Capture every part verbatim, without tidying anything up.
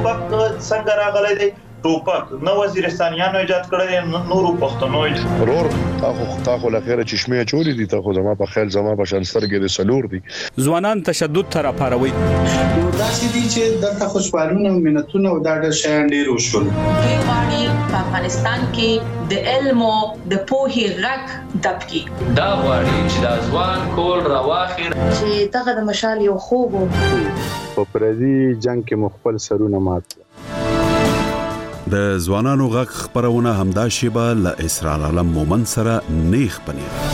ټوپک څنګه راغلی دی ټوپک نو وزیرستانیانو ایجاد کړی نورو پښتنو ورور تاسو تاسو لخيره چشمه چولې دي تاسو زما په خیال زما په شانسترګې د سلور دي ځوانان تشدد تر پاروي نو دا چې دي چې دغه خوشحالونه او منتونه او دا د شیان ډیر وشول غواړي په افغانستان کې د علم او د پوهې غږ دبکي دا غواړي چې د ځوان کول راواخیر چې دغه د مشال یو خوب په پردي جنگ کې مخبل سرونه مات د ځوانانو غږ خبرونه همدا شیبه ل اسرار عالم مومن سره نیخ پنیر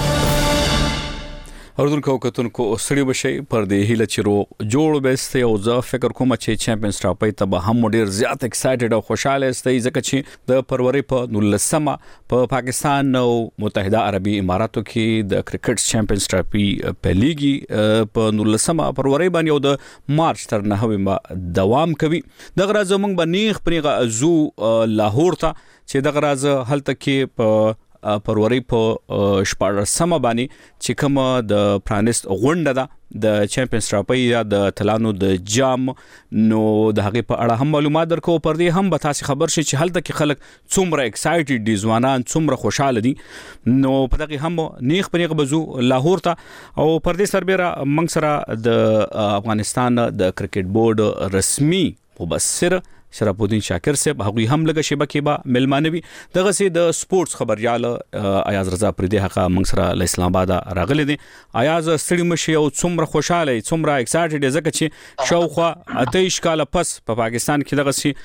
اردن کو کتونکو سړي بشي پر دې هله چیرو جوړ بهسته او زه فکر کوم چې چمپیونز ټراپي ته هم ډیر زیات ایکسایټډ او خوشاله استي ځکه چې د فروری په نولسمه په پاکستان او متحده عربي اماراتو کې د کرکټ چمپیونز ټراپي په لیګي په نولسمه فروری باندې او د مارچ تر نهمه دوام کوي دغه راز موږ باندې خپريغه زو لاهور ته چې دغه راز هلته کې په فروری په شپږمه باندې چې کوم د پرانست غونډه ده د چمپیونز ټراپي یا د تلانو د جام نو د هغه په اړه هم معلومات درکو پر دې هم به تاسو خبر شي چې هلته کې خلک څومره ایکسایټډ دي ځوانان څومره خوشاله دي نو په دغه هم نیخ پنیغه بزو لاهور ته او پر دې سربېره موږ سره د افغانستان د کرکټ بورډ رسمي مبصر شرف الدین شاکر صاحب هغه هم لګه شبکې با ملمانوي دغه سي د سپورتس خبريال ایاز رضا پردي حق موږ سره ل اسلام آباد راغلي دي ایاز ستړي مشي او څومره خوشاله څومره ایکسایټډ ځکه چې شاوخوا اتهش کال پس په پا پاکستان کې دغه سي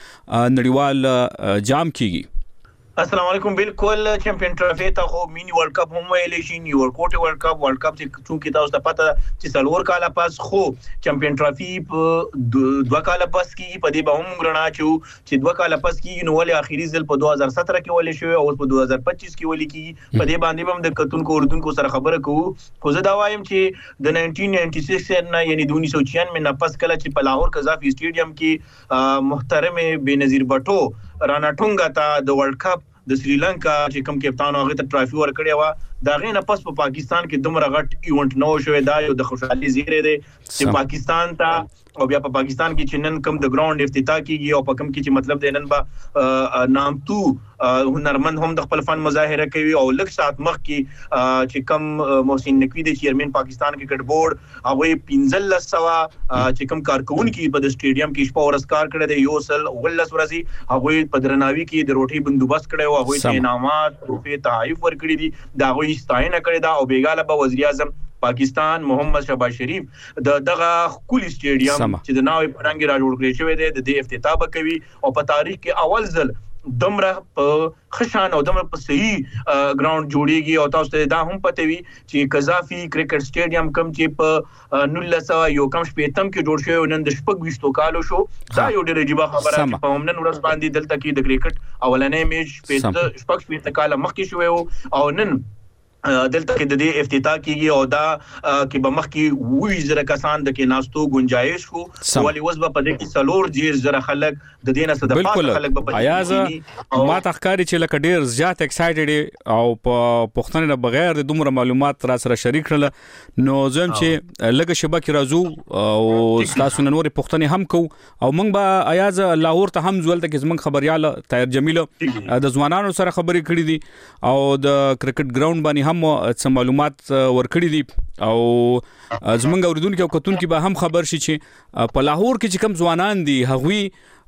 نړیوال جام کیږي السلام علیکم بالکل چمپیون ټرافي ته خو مینی ورلد کپ هم ویل شي نیو ورکوټ ورلد کپ ورلد کپ چې چونکی تاسو ته پته چې څلور کال پس خو چمپیون ټرافي په دوه کال پس کې په دې به هم غرنا چې دوه کال پس کې نو ول اخیری ځل په دوه هزار ستر کې ولې شو او په دوه هزار پچیس کې ولې کې په دې باندې هم د کتونکو اردوونکو سره خبره کوو خو زه دا وایم چې د نولس نولي سکس نه یعنی د انیس سو چھیانوے نه پس کله چې په لاهور قذافي سټیډیم کې محترم بینظیر بټو رانا ټونګا ته د ورلد کپ د سریلانکا چې کوم کپتان هغه ته ټرافي ورکړی و دا غینه پس په پاکستان کې دومره غټ ایونت نو شوې دا یو د خوشحالي زیری دی چې پاکستان ته او بیا په پاکستان کې چې نن کوم د ګراوند افتتاح کیږي او په کوم کې چې مطلب د نن با نامتو هنرمند هم د خپل فن مظاهره کوي او لږ سات مخ کې چې کوم محسن نقوی د چیرمن پاکستان کرکټ بورډ هغه پنځل سوا چې کوم کارکونکو په د سټیډیم کې شپه ورځ کار کړی دی یو سل ولس ورځي هغه په درناوي کې د روټي بندوبست کړی او هغه ته انعامات ټروفي تحائف ورکړي دي دا هغه ستاینه کړی دا او بیګاله به وزیر اعظم پاکستان محمد شهباز شریف د دغه خولي سټیډیم چې د ناوې پرنګ را جوړ کړی شوی دی د دې افتتاح کوي او په تاریخ کې اول ځل دمره په خشان او دمره په صحیح ګراوند جوړیږي او تاسو ته دا هم پته وي چې قذافي کرکټ سټیډیم کم چې په نولس یو کم شپږم کې جوړ شوی نن د شپږ ویشتو کالو شو دا یو ډېر عجیب خبره ده په نن ورځ باندې دلته کې د کرکټ اولنې میچ په شپږ شپږ کال مخکې شوی او نن دلته کې د دې افتتاح کیږي او دا کې به مخ کې وی زره کسان د کې ناستو گنجائش وو ولې وس په دې کې سلور جیر زره خلک د دینه صد پات خلک په ایاز ما تخکاری چې لکه ډیر زیات ایکسایټډ او په پښتنه بغیر د دومره معلومات را سره شریک کړل نو زم چې لګه شبکه راځو او تاسو نن ورې پښتنه هم کو او موږ به ایاز لاهور ته هم ځول ته کې زمنګ خبريال طاهر جمیل د ځوانانو سره خبرې کړې دي او د کرکټ ګراوند باندې هم څه معلومات ورکړي دي او زمونږ اوریدونکو او کتونکو به هم خبر شي چې په لاهور کې چې کم ځوانان دي هغوی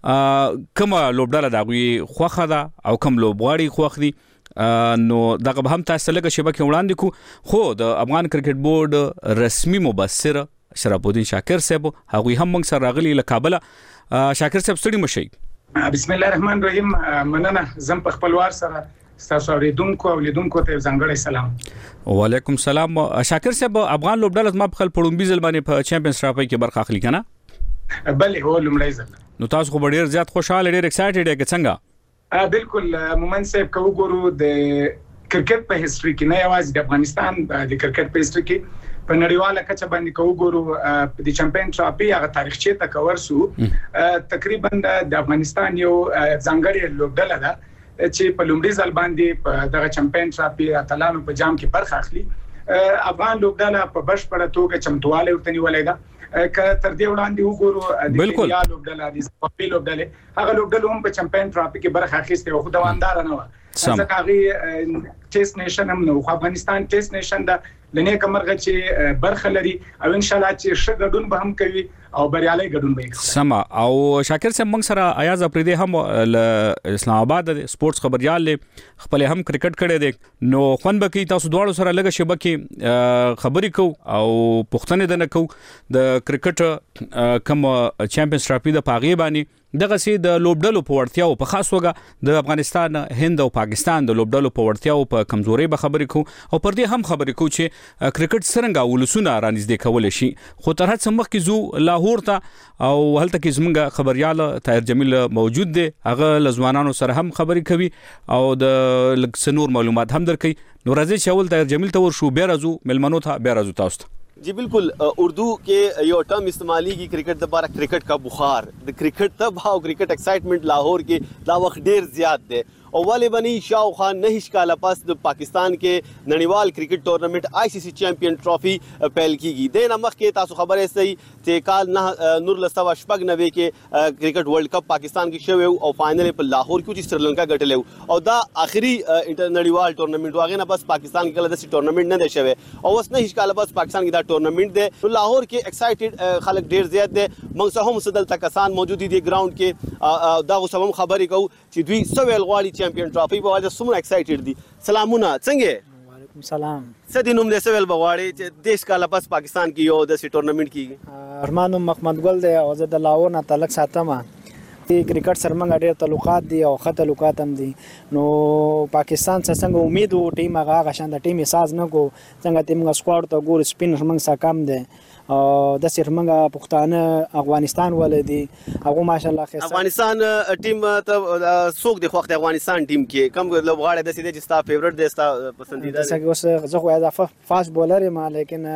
کومه لوبډاله دا غوي خوخه ده او کوم لوبغاړي خوخ دي نو دغه به هم تاسو لګه شبکه وړاندې کو خو د افغان کرکټ بورډ رسمي مبصر شرف الدین شاکر صاحب هغوی هم موږ سره راغلي له کابل شاکر صاحب ستړي مشي بسم الله الرحمن الرحیم مننه زم په خپلوار سره تاسو اوریدونکو او لیدونکو ته ځانګړی سلام وعلیکم سلام شاکر صاحب افغان لوبډاله ما په خپل پړومبي ځل باندې په چمپیونز ټراپي کې برخه اخلي کنه بلې هو لمړی ځل نو تاسو خو ډیر زیات خوشاله ډیر ایکسایټډ یې څنګه ا بالکل مومن صاحب کو ګورو د کرکټ په هیستوري کې نه یوازې د افغانستان د کرکټ په هیستوري کې په نړیواله کچه باندې کو ګورو د چمپیون ټراپي هغه تاریخچه ته کور سو تقریبا د افغانستان یو ځانګړی لوبډاله ده چې په لومړي ځل باندې په دغه چمپیون ټراپي اتلانو په جام کې برخه اخلي افغان لوبډاله په بشپړه توګه چمتواله ورته نیولې ده تر دې وړاندې وګورو د کینیا لوبډله د سپاپی لوبډله هغه لوبډله هم په چمپیون ټرافي کې برخه اخیسته او خو دوامدار نه و ځکه هغه ټیسټ نیشن هم نو افغانستان ټیسټ نیشن د لنې کمرغه چې برخه لري او ان شاء الله چې ښه ګډون به هم کوي او بریالي ګډون به کوي. سما او شاکر صاحب موږ سره ایاز افریدي هم اسلام آباد د سپورتس خبريال خپل هم کرکټ کړي دي نو خون بکی تاسو دواړو سره لګه شبکه خبري کو او پښتنه د نکو د کرکټ کوم چمپیونز ټرافي د پاغي باندې دغه سي د لوبډلو په ورتیاو په خاص وګه د افغانستان هند او پاکستان د لوبډلو په ورتیاو په کمزوري به خبرې کو او پر دې هم خبرې کو چې کرکټ څنګه ولسونه رانږدې کول شي خو تر هڅه مخکې زو لاهور ته او هلته کې زمونږ خبريال طاهر جمیل موجود دی هغه لزوانانو سره هم خبرې کوي او د لکسنور معلومات هم درکې نو راځي چې اول طاهر جمیل ته ورشو بیا راځو ملمنو ته بیا راځو تاسو जी बिल्कुल उर्दू के यो टर्म इस्तेमाली की क्रिकेट दोबारा क्रिकेट का बुखार द क्रिकेट तब हाउ क्रिकेट एक्साइटमेंट लाहौर के दावख ढेर ज्यादा दे और वाले बनी शाह खान नहीं शिकाला पास पाकिस्तान के ननीवाल cricket tournament ICC champion trophy पहल की गई दे नमक के तासु खबर है सही ते काल ना नूर लस्तवा शपग नवे के क्रिकेट वर्ल्ड कप पाकिस्तान की शो और फाइनल पर लाहौर की श्रीलंका गटले और दा आखिरी इंटर ननीवाल टूर्नामेंट वागे ना बस पाकिस्तान के अलग टूर्नामेंट न दे शवे और बस नहीं शिकाला बस पाकिस्तान की दा टूर्नामेंट दे तो लाहौर के एक्साइटेड खालक ढेर ज्यादा दे मंगसहम सदल तकसान मौजूदी दे ग्राउंड के दा सबम खबर ही कहू چې دوی سویل غواړي چمپیون ټرافي په وجه سمره ایکسایټډ دي سلامونه څنګه وعلیکم سلام څه دینوم د سویل بغواړي چې دیش کاله پس پاکستان کې یو د سی ټورنمنت کیږي ارمان محمد ګل دی او زه د لاهور نه تعلق ساتم چې کرکټ سره موږ ډېر تعلقات دي او ښه تعلقات هم دي نو پاکستان څخه امید وو ټیم هغه غشان د ټیم ساز نه کو څنګه ټیم سکواډ ته ګور سپینر موږ سره کم دي او د سر موږ پښتانه افغانستان ولدي هغه ماشاءالله خیر افغانستان ټیم ته سوق د خوخت افغانستان ټیم کې کم لوبغاړي د سیده چې ستا فیورټ دی ستا پسندیده دی څنګه اوس زه خو اضافه فاست بولر یم لیکن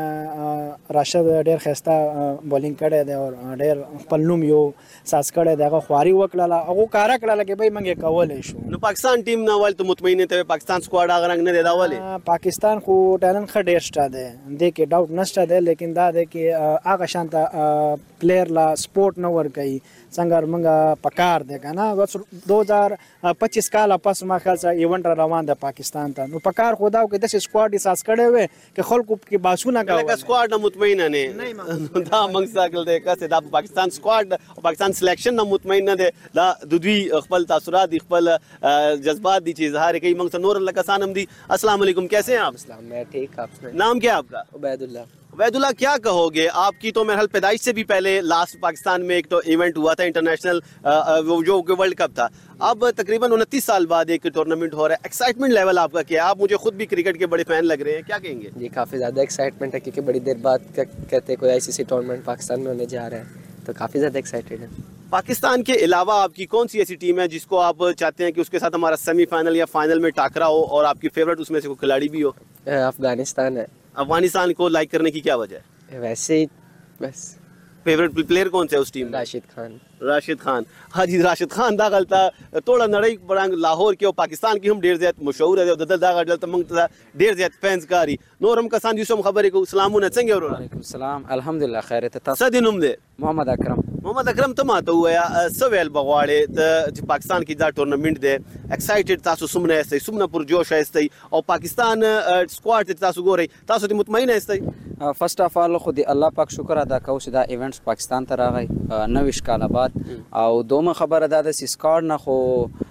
راشد ډېر خسته بولینګ کړی دی او ډېر خپل نوم یو ساس کړی دی هغه خواري وکړه هغه کارا کړه کې به موږ کولای شو نو پاکستان ټیم نه ولته مطمئن ته پاکستان سکواډ هغه رنګ نه دی دا ولې پاکستان خو ټالنت خ ډېر شته دی دې کې ډاوټ نشته دی لیکن دا دی کې هغه شانته پلیئر لا سپورت نه ور کوي څنګه موږ پکار دی کنه دو هزار پچیس کال پس ما خیال سره ایونت روان دی پاکستان ته نو پکار خدا او کې د سکواډ اساس کړي وي چې خلکو کې باسونه کوي لکه سکواډ نه مطمئن نه دا موږ ساګل دی کسه دا پاکستان سکواډ او پاکستان سلیکشن نه مطمئن نه دی دا د دوی خپل تاثرات خپل جذبات دي چې اظهار کوي موږ نور لکسان هم دي السلام علیکم کیسے ہیں آپ اسلام میں ٹھیک آپ سنائیں نام کیا آپ کا عبید اللہ عبید اللہ کیا کہوگے آپ کی تو میرے پیدائش سے بھی پہلے لاسٹ پاکستان میں ایک تو ایونٹ ہوا تھا انٹرنیشنل جو ورلڈ کپ تھا اب تقریباً انتیس سال بعد ایک ٹورنامنٹ ہو رہا ہے ایکسائٹمنٹ لیول آپ کا کیا آپ مجھے خود بھی کرکٹ کے بڑے فین لگ رہے ہیں کیا کہیں گے جی کافی زیادہ ایکسائٹمنٹ ہے کیونکہ بڑی دیر بعد کہتے ہیں کوئی آئی سی سی ٹورنامنٹ پاکستان میں ہونے جا رہا ہے تو کافی زیادہ ایکسائٹیڈ ہے پاکستان کے علاوہ آپ کی کون سی ایسی ٹیم ہے جس کو آپ چاہتے ہیں کہ اس کے ساتھ ہمارا سیمی فائنل یا فائنل میں ٹاکرا ہو اور آپ کی فیوریٹ اس میں سے کوئی کھلاڑی بھی ہو افغانستان ہے افغانستان کو لائک کرنے کی کیا وجہ ہے ویسے ہی بس فیوریٹ پلیئر کون سے ہے اس ٹیم راشد خان راشد خان ہاں جی راشد خان دا غلطا توڑا نړۍ برنګ لاهور کې او پاکستان کې هم ډیر زیات مشهور دی او د دا غلطه موږ ته ډیر زیات فینز کاری نورم کسان دي سم خبرې کو اسلامونه څنګه ورو وعلیکم السلام الحمدلله خیر ته تاسو د نوم دی محمد اکرم محمد اکرم ته ماته وایا سویل بغواړي د پاکستان کې دا ټورنمنت دی ایکسایټډ تاسو سمونه استي سمونه پر جوش استي او پاکستان سکواډ ته تاسو ګوري تاسو ته مطمئن استي فرست اف all خو دی الله پاک شکر ادا کوم چې دا ایونټس پاکستان ته راغی نوښ کال بعد او دومره خبره ده د سکواډ نه خو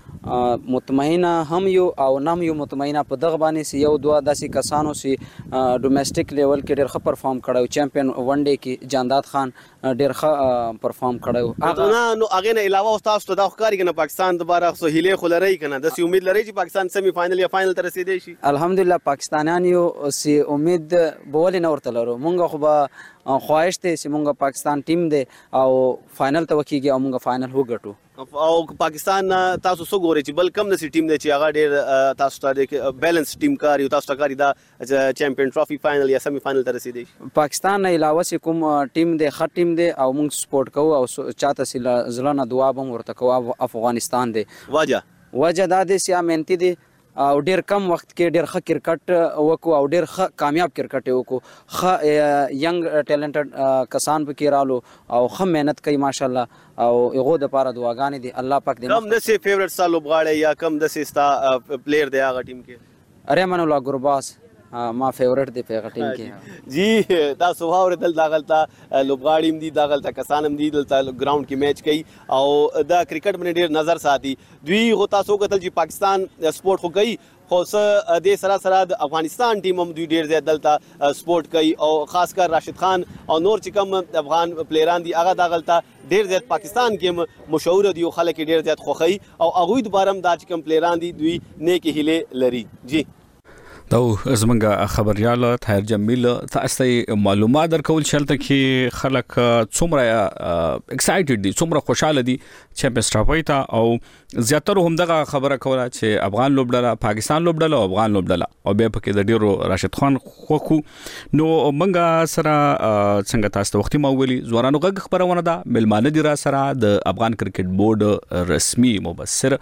مطمئنه هم یو او نام یو مطمئنه په دغه باندې سی یو دوه داسې کسانو سی ډومېسټک لیول کې ډېر ښه پرفارم کړی چمپیون ون ډے کې جانداد خان ډېر ښه پرفارم کړی هغه نو هغه نه علاوه تاسو ته دا ښکاري کنه پاکستان دوباره خو هیله خو لري کنه د سی امید لري چې پاکستان سیمی فائنل یا فائنل ته رسیدي شي الحمدلله پاکستانیان یو سی امید بول نه ورته لرو مونږ خو به خواهش ته چې مونږ پاکستان ټیم دی او فائنل ته وکیږي او مونږ فائنل وګټو او پاکستان تاسو څو ګوري چې بل کم نسی ټیم دی چې هغه ډېر تاسو ته بیلنس ټیم کاری او تاسو ته کاری دا چمپیون ټرافي فائنل یا سیمی فائنل ته رسیدي پاکستان نه علاوه چې کوم ټیم دی ښه ټیم دی او موږ سپورټ کوو او چاته چې زړه نه دعا به ورته کوو افغانستان دی وجه وجه دا دی چې امنتي دی او ډیر کم وخت کې ډیر ښه کرکټ وکړو او ډیر ښه کامیاب کرکټ وکړو. ښه ینګ ټیلنټډ کسان پکې رالو او ښه مهنت کوي ماشاءالله او هغه د پاره دعاګانې دي الله پاک دې. کم دسه فیورټ سال لوبغاړي یا کم دسه ستا پلیئر دی هغه ټیم کې؟ ریمان الله ګرباز ما فیورټ دی په ټیم کې. جی تاسو واور دل داغلتا لوبغاړي دي داغلتا کسانم دي دلته ګراوند کې میچ کوي او دا کرکټ باندې ډیر نظر ساتي. دوی هو تاسو کتل چې پاکستان سپورت خو کوي خو څه د سره سره د افغانستان ټیم هم دوی ډیر زیات دلته سپورت کوي او خاص کر راشد خان او نور چې کوم افغان پلیران دي هغه داغلتا ډیر زیات پاکستان کې مشهور دي او خلک ډیر زیات خوخي او هغه د بارم دا چې کوم پلیران دي دوی نیک هیله لري. جی دا زمونږ خبريال طاهر جمیل تاسو ته معلومات درکول چلته کې خلک څومره ایکسایټډ دي څومره خوشاله دي چمپیونز ټرافي ته او زیاتره هم دغه خبره کوله چې افغان لوبډله پاکستان لوبډله او افغان لوبډله او به پکې د ډیرو راشد خان خوکو نو منګه سره څنګه تاسو وختي مولي زورانو غږ خبرونه ده ملمانه دي را سره د افغان کرکټ بورډ رسمي مبصر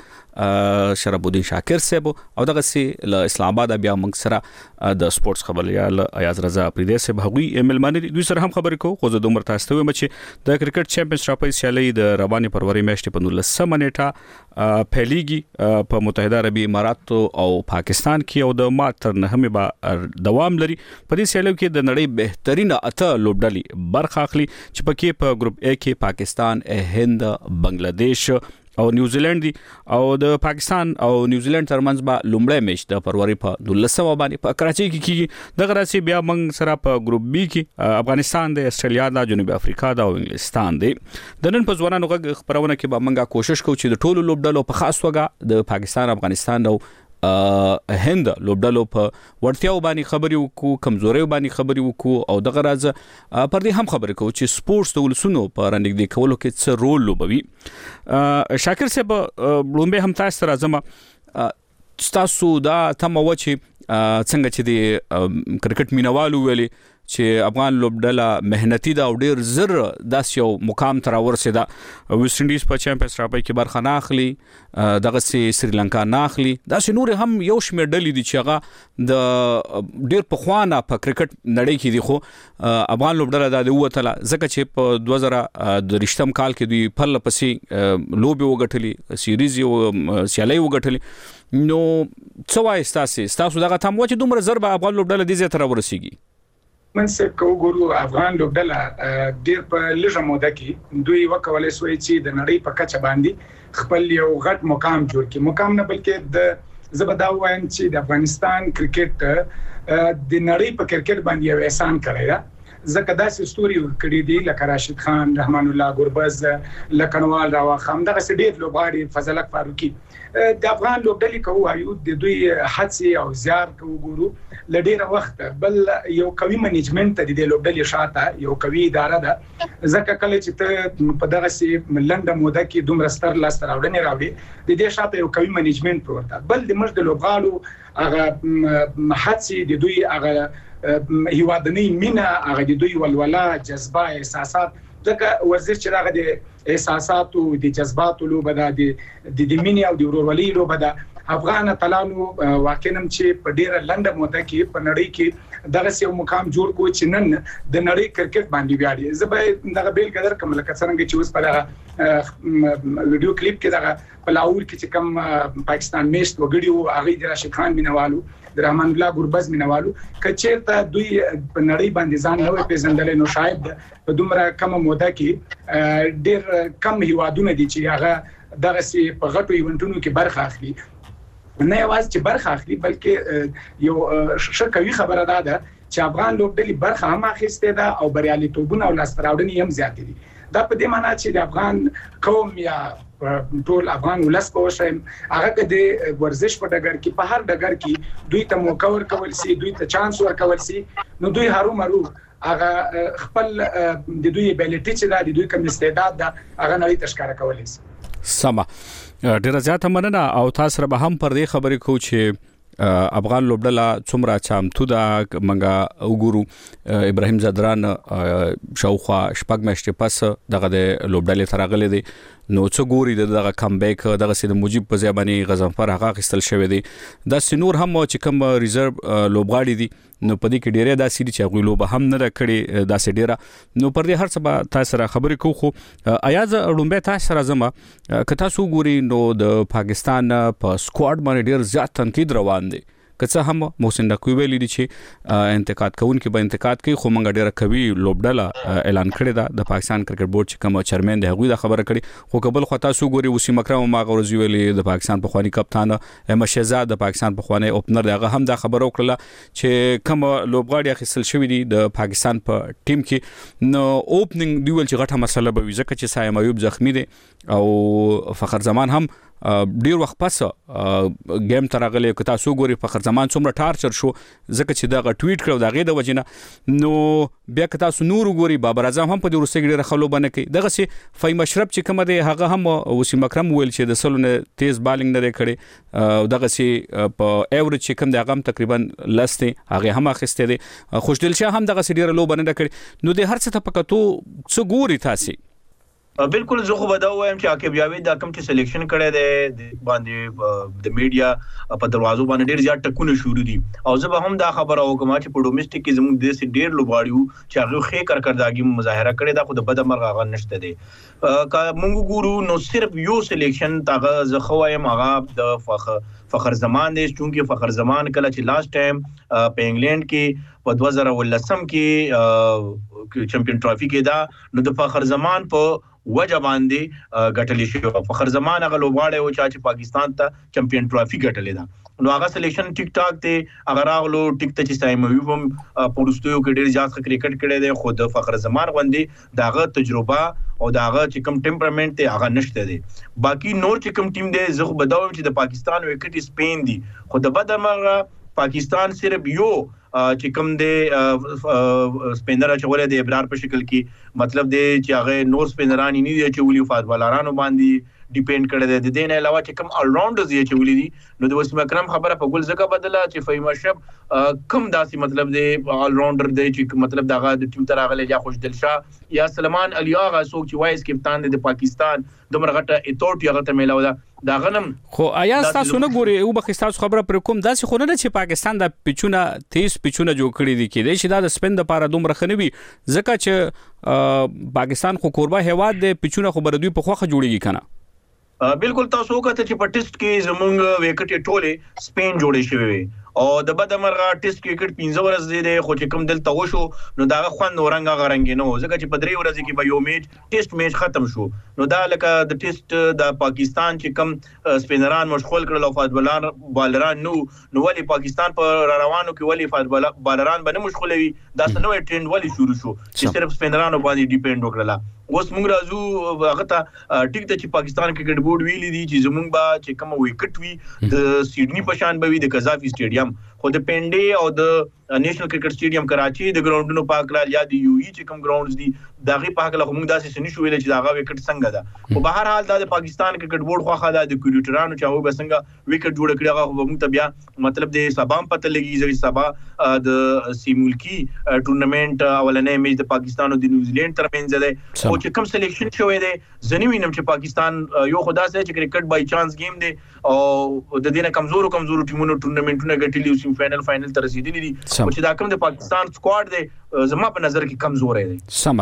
شرف الدین شاکر صاحب او دغه سي له اسلام آباد بیا موږ سره د سپورتس خبريال ایاز رضا پریدې صاحب هغوی ملمانه دوی سره هم خبرې کوو خو زه د عمر تاسو ته وایم چې د کرکټ چمپیونز ټرافي سیالي د رواني فروری میاشتې په نولسمه نیټه پیلیږي په متحده عربي امارات او پاکستان کې او د مارچ تر نهمې به دوام لري. په دې سیالي کې د نړۍ بهترینه اته لوبډلې برخه اخلي چې پکې په ګروپ A کې پاکستان، هند، بنگلاديش او نیوزیلند دي او د پاکستان او نیوزیلند ترمنځ به لومړی میچ د فروری په دولسمه باندې په کراچي کې کیږي. دغه راسي بیا موږ سره په ګروپ بي کې افغانستان د استرالیا د جنوبي افریقا د انګلستان دی. د نن په ځوانانو غږ خبرونه کې به موږ کوشش کوو چې د ټولو لوبډلو په خاص توګه د پاکستان، افغانستان او هند لوبډلو په ورتیاو باندې خبرې وکړو، کمزوري باندې خبرې وکړو او دغه راز پر دې هم خبرې کوو چې سپورتس د ولسونو په رنګ کولو کې څه رول لوبوي. شاکر صاحب لومبه هم تاسو راځم تاسو دا تم و چې څنګه چې د کرکټ مینوالو ویلي چې افغان لوبډله مهنتي دا او ډیر زر داس یو مقام تر ورسېدا. ویسټ انډیز په چمپیونز ټرافي کې برخه نه اخلي، دغه سي سریلانکا نه اخلي، دا سي نور هم یو شمېر ډلې دي چې هغه د ډیر په خوانه په کرکټ نړۍ کې دي خو افغان لوبډله دا د وته ځکه چې په دوه زره درشتم کال کې دوی پرله پسې لوبي وګټلي، سیریز یو سیالي وګټلي. نو څه وایي تاسو تاسو دغه تم و چې دومره زر به افغان لوبډله دي زه تر ورسیږي؟ منصب کو ګورو افغان لوبډله ډیر په لږه موده کې دوی وکولای شوی چې د نړۍ په کچه باندې خپل یو غټ مقام جوړ کړي. مقام نه بلکې د زبدا وایم چې د افغانستان کرکټ د نړۍ په کرکټ باندې یو احسان کړی دا ځکه داسې ستوري کړي دي لکه راشد خان، رحمان الله ګربز، لکنوال راواخام، دغه ډېر لوبغاړي، فضلک فاروقي. د افغان لوبډلې کوو وایو د دوی هڅې او زیار کوو ګورو لډیره وخت بل یو قوي منیجمنت د دې لوبډلې شاته یو قوي اداره ده ځکه کله چې ته په دغه سي لنډه موده کې دومره ستر لاس راوړنې راوړي د دې شاته یو قوي منیجمنت پروت ده. بل د مشد لوبغاړو هغه هڅې د دوی هغه هیوادنی مینا هغه د دوی ولوله جذبه احساسات ځکه ورزش چې هغه د احساساتو د جذباتو لوبه ده د د مینې او د ورورولۍ لوبه ده. افغان اتلانو واقعا چې په ډیره لنډه موده کې په نړۍ کې دغه یو مقام جوړ کو چې نن د نړۍ کرکټ باندې ویاړي. زه به دغه بیل قدر کوم لکه څنګه چې اوس په دغه ویډیو کلیپ کې دغه په لاهور کې چې کوم پاکستان میچ وګړي هغه د راشد خان مینوالو، د رحمان الله ګربز مینوالو کچېرته دوی په نړۍ باندې ځان نوې پیژندل نو شاید په دومره کم موده کې ډېر کم هیوادونه دي چې هغه دغه سي په غټو ایونټونو کې برخه اخلي. نه یوازې چې برخه اخلي بلکې یو ښه کوي خبره ده چې افغان لوبډلې برخه هم اخیسته ده او بریالیتوبونه او لاستراوړنې هم زیات دي. دا په دې معنی چې د افغان قوم یا ټول افغان ولس په وشم هغه د ورزش په ډګر کې په هر ډګر کې دوی ته موقع ورکول سي، دوی ته چانس ورکول سي، نو دوی هرو مرو هغه خپل د دوی ابیلیټی چې دا د دوی کوم استعداد ده هغه نړۍ تشکاره کولای سي. سما ډیره زیاته مننه او تاسو به هم پر دې خبرې کوو چې افغان لوبډله څومره چمتو ده. منګه وګورو ابراهیم زدران شاوخوا شپږ میاشتې پس دغه د لوبډلې ترغلې دي نو څه ګوري دغه کم بیک دغه سید مجيب په ځای باندې غضنفر هغه خستل شوی دی دا سنور هم چې کوم ریزرو لوبغاړي دي نو په دې کې ډیره دا سړي چې غوي لوب هم نه کړي دا سړي ډیره نو پر دې هر څه به تاسو سره خبرې کوو خو ایاز لومبه تاسو سره زما که تاسو ګوري نو د پاکستان په سکواډ باندې ډیر زیات تنقید روان دي که څه هم محسن نقوی ویلي دي چې انتقاد کوونکي به انتقاد کوي خو موږ ډیره کوي لوبډله اعلان کړی دا د پاکستان کرکټ بورډ چې کوم چیرمن دی هغه دا خبره کړي خو قبل خو تاسو ګوري وسیم اکرم ما غوړزي ویلي د پاکستان په خواني کپتان احمد شهزاد د پاکستان په خواني اوپنر دغه هم دا خبره وکړه چې کوم لوبغاړي اخیستل شوی دي د پاکستان په ټیم کې نو اوپننګ دی ول چې غټه مسله به وي ځکه چې سایم ایوب زخمی دي او فخر زمان هم ډیر وخت پس گیم ترغلې که تاسو ګوري فخر زمان څومره ټارچر شو ځکه چې دا غ ټویټ کړو دا غي د وجنه نو بیا که تاسو نور ګوري بابر اعظم هم په دې ورسې ډیر خلو باندې کوي دغه سي فیم اشرف چې کوم دی هغه هم وسیم اکرم ویل چې د سلونه تیز بالینګ نه کړي دغه سي په ایوریج چې کوم دی هغه تقریبا لسته هغه هم اخسته دي خوشدل شاه هم دغه سي ډیر لو باندې کړي نو د هر څه ته پکاتو څو ګوري تاسو بالکل زه خو به دا وایم چې عاقب جاوید دا کوم چې سلیکشن کړی دی باندې د میډیا په دروازو باندې ډیر زیات ټکونه شروع دي او زه به هم دا خبره وکم چې په ډومېسټک کې زموږ د سي ډیر لوبغاړیو چې هغه خې کارکردګي مظاهره کړې دا خو د بد مرغ هغه نشته دی کا مونږ ګورو نو صرف یو سلیکشن تاغه زه خو وایم هغه د فخر فخر زمان دی چونکه فخر زمان کله چې لاست ټایم په انګلند کې په دوه زره ولسم کې چمپیون ټرافي کې دا نو د فخر زمان په وجه باندې غټلې شو فخر زمان هغه لوبغاړی و چې پاکستان ته چمپیون ټرافي غټلې ده نو هغه سلیکشن ټیک ټاک ته اگر هغه ټیک ته چې سایم ایوب پورستیو کې ډیر ځات کرکټ کړي دی خو د فخر زمان غوندي داغه تجربه او داغه چې کوم ټمپرامنت ته هغه نشته دی باقی نور چې کوم ټیم دی زه خو بداوم چې د پاکستان وکټ سپین دی خو د بدمغه پاکستان صرف یو چې کوم دی سپینر چولې د ابرار په شکل کې مطلب دی چې هغه نور سپینران نه دي چې ولي فاز بالارانو باندې ډیپند کړي د دې نه علاوه چې کوم ال راوندرز یې چې ولې دي نو د وسیم اکرم خبره په ګل زګه بدله چې فیم اشرف کوم داسي مطلب دی ال راوندر دی چې مطلب دغه د ټیم تر هغه یا خوش دلشاه یا سلمان علي آغا څوک چې وایس کپتان دی د پاکستان دمر غټه اتورټي هغه ته ملاو ده دا غنم خو آیا تاسو نه ګوري او بخښ تاسو خبره پر کوم داسې خو نه چې پاکستان د پچونه تیز پچونه جوړ کړی دي کې چې دا د سپین د پاره دومره خنوي ځکه چې پاکستان خو قربا هواد د پچونه خو بر دوی په خوخه جوړیږي کنه بالکل تاسو وکړه چې په ټیسټ کې زمونږ وکټ ټوله سپین جوړې شوی او د بد مرغه ټیسټ کرکټ پنځه ورځې دی خو چې کوم دلته وشو نو دا خوند ورنګ غرنګ نه ځکه چې په درې ورځې کې به یو میچ ټیسټ میچ ختم شو نو دا لکه د ټیسټ د پاکستان چې کوم سپینران مشغول کړل او فاز بالران نو نو ولی پاکستان په روانو کې ولی فاز بالران باندې مشغولوي دا څنګه ټرند ولی شروع شو چې صرف سپینرانو باندې ډیپند وکړه اوس موږ راځو هغه ته ټیک ته چې پاکستان کرکټ بورډ ویلي دي چې زمونږ با چې کوم وکټ وی د سیډنی په شان به وي د قذافي سټیډیم خو د پنډي او د نېشنل کرکټ سټیډیم کراچي د ګراوندونو پاکلال یا د یو ای چې کوم ګراوندز دي داغه پاکله موږ داسې سني شو ویل چې داغه وکټ څنګه ده خو بهر حال د پاکستان کرکټ بورډ خو خاله د کریټرانو چې هغه به څنګه وکټ جوړ کړی هغه موږ ته بیا مطلب د سبام پته لګي چې سبا د سی ملکی ټورنمنت اولنې میچ د پاکستان او د نیوزیلند ترمنځ ده او چې کوم سلیکشن شوی دی زنی وینم چې پاکستان یو خدا سره چې کرکټ بای چانس گیم دی او د دې نه کمزورو کمزورو ټیمونو ټورنمنټونه ګټلي سیم فائنل فائنل تر رسیدلی دي او چې دا کوم د پاکستان سکواډ دی زما په نظر کې کمزور دی سم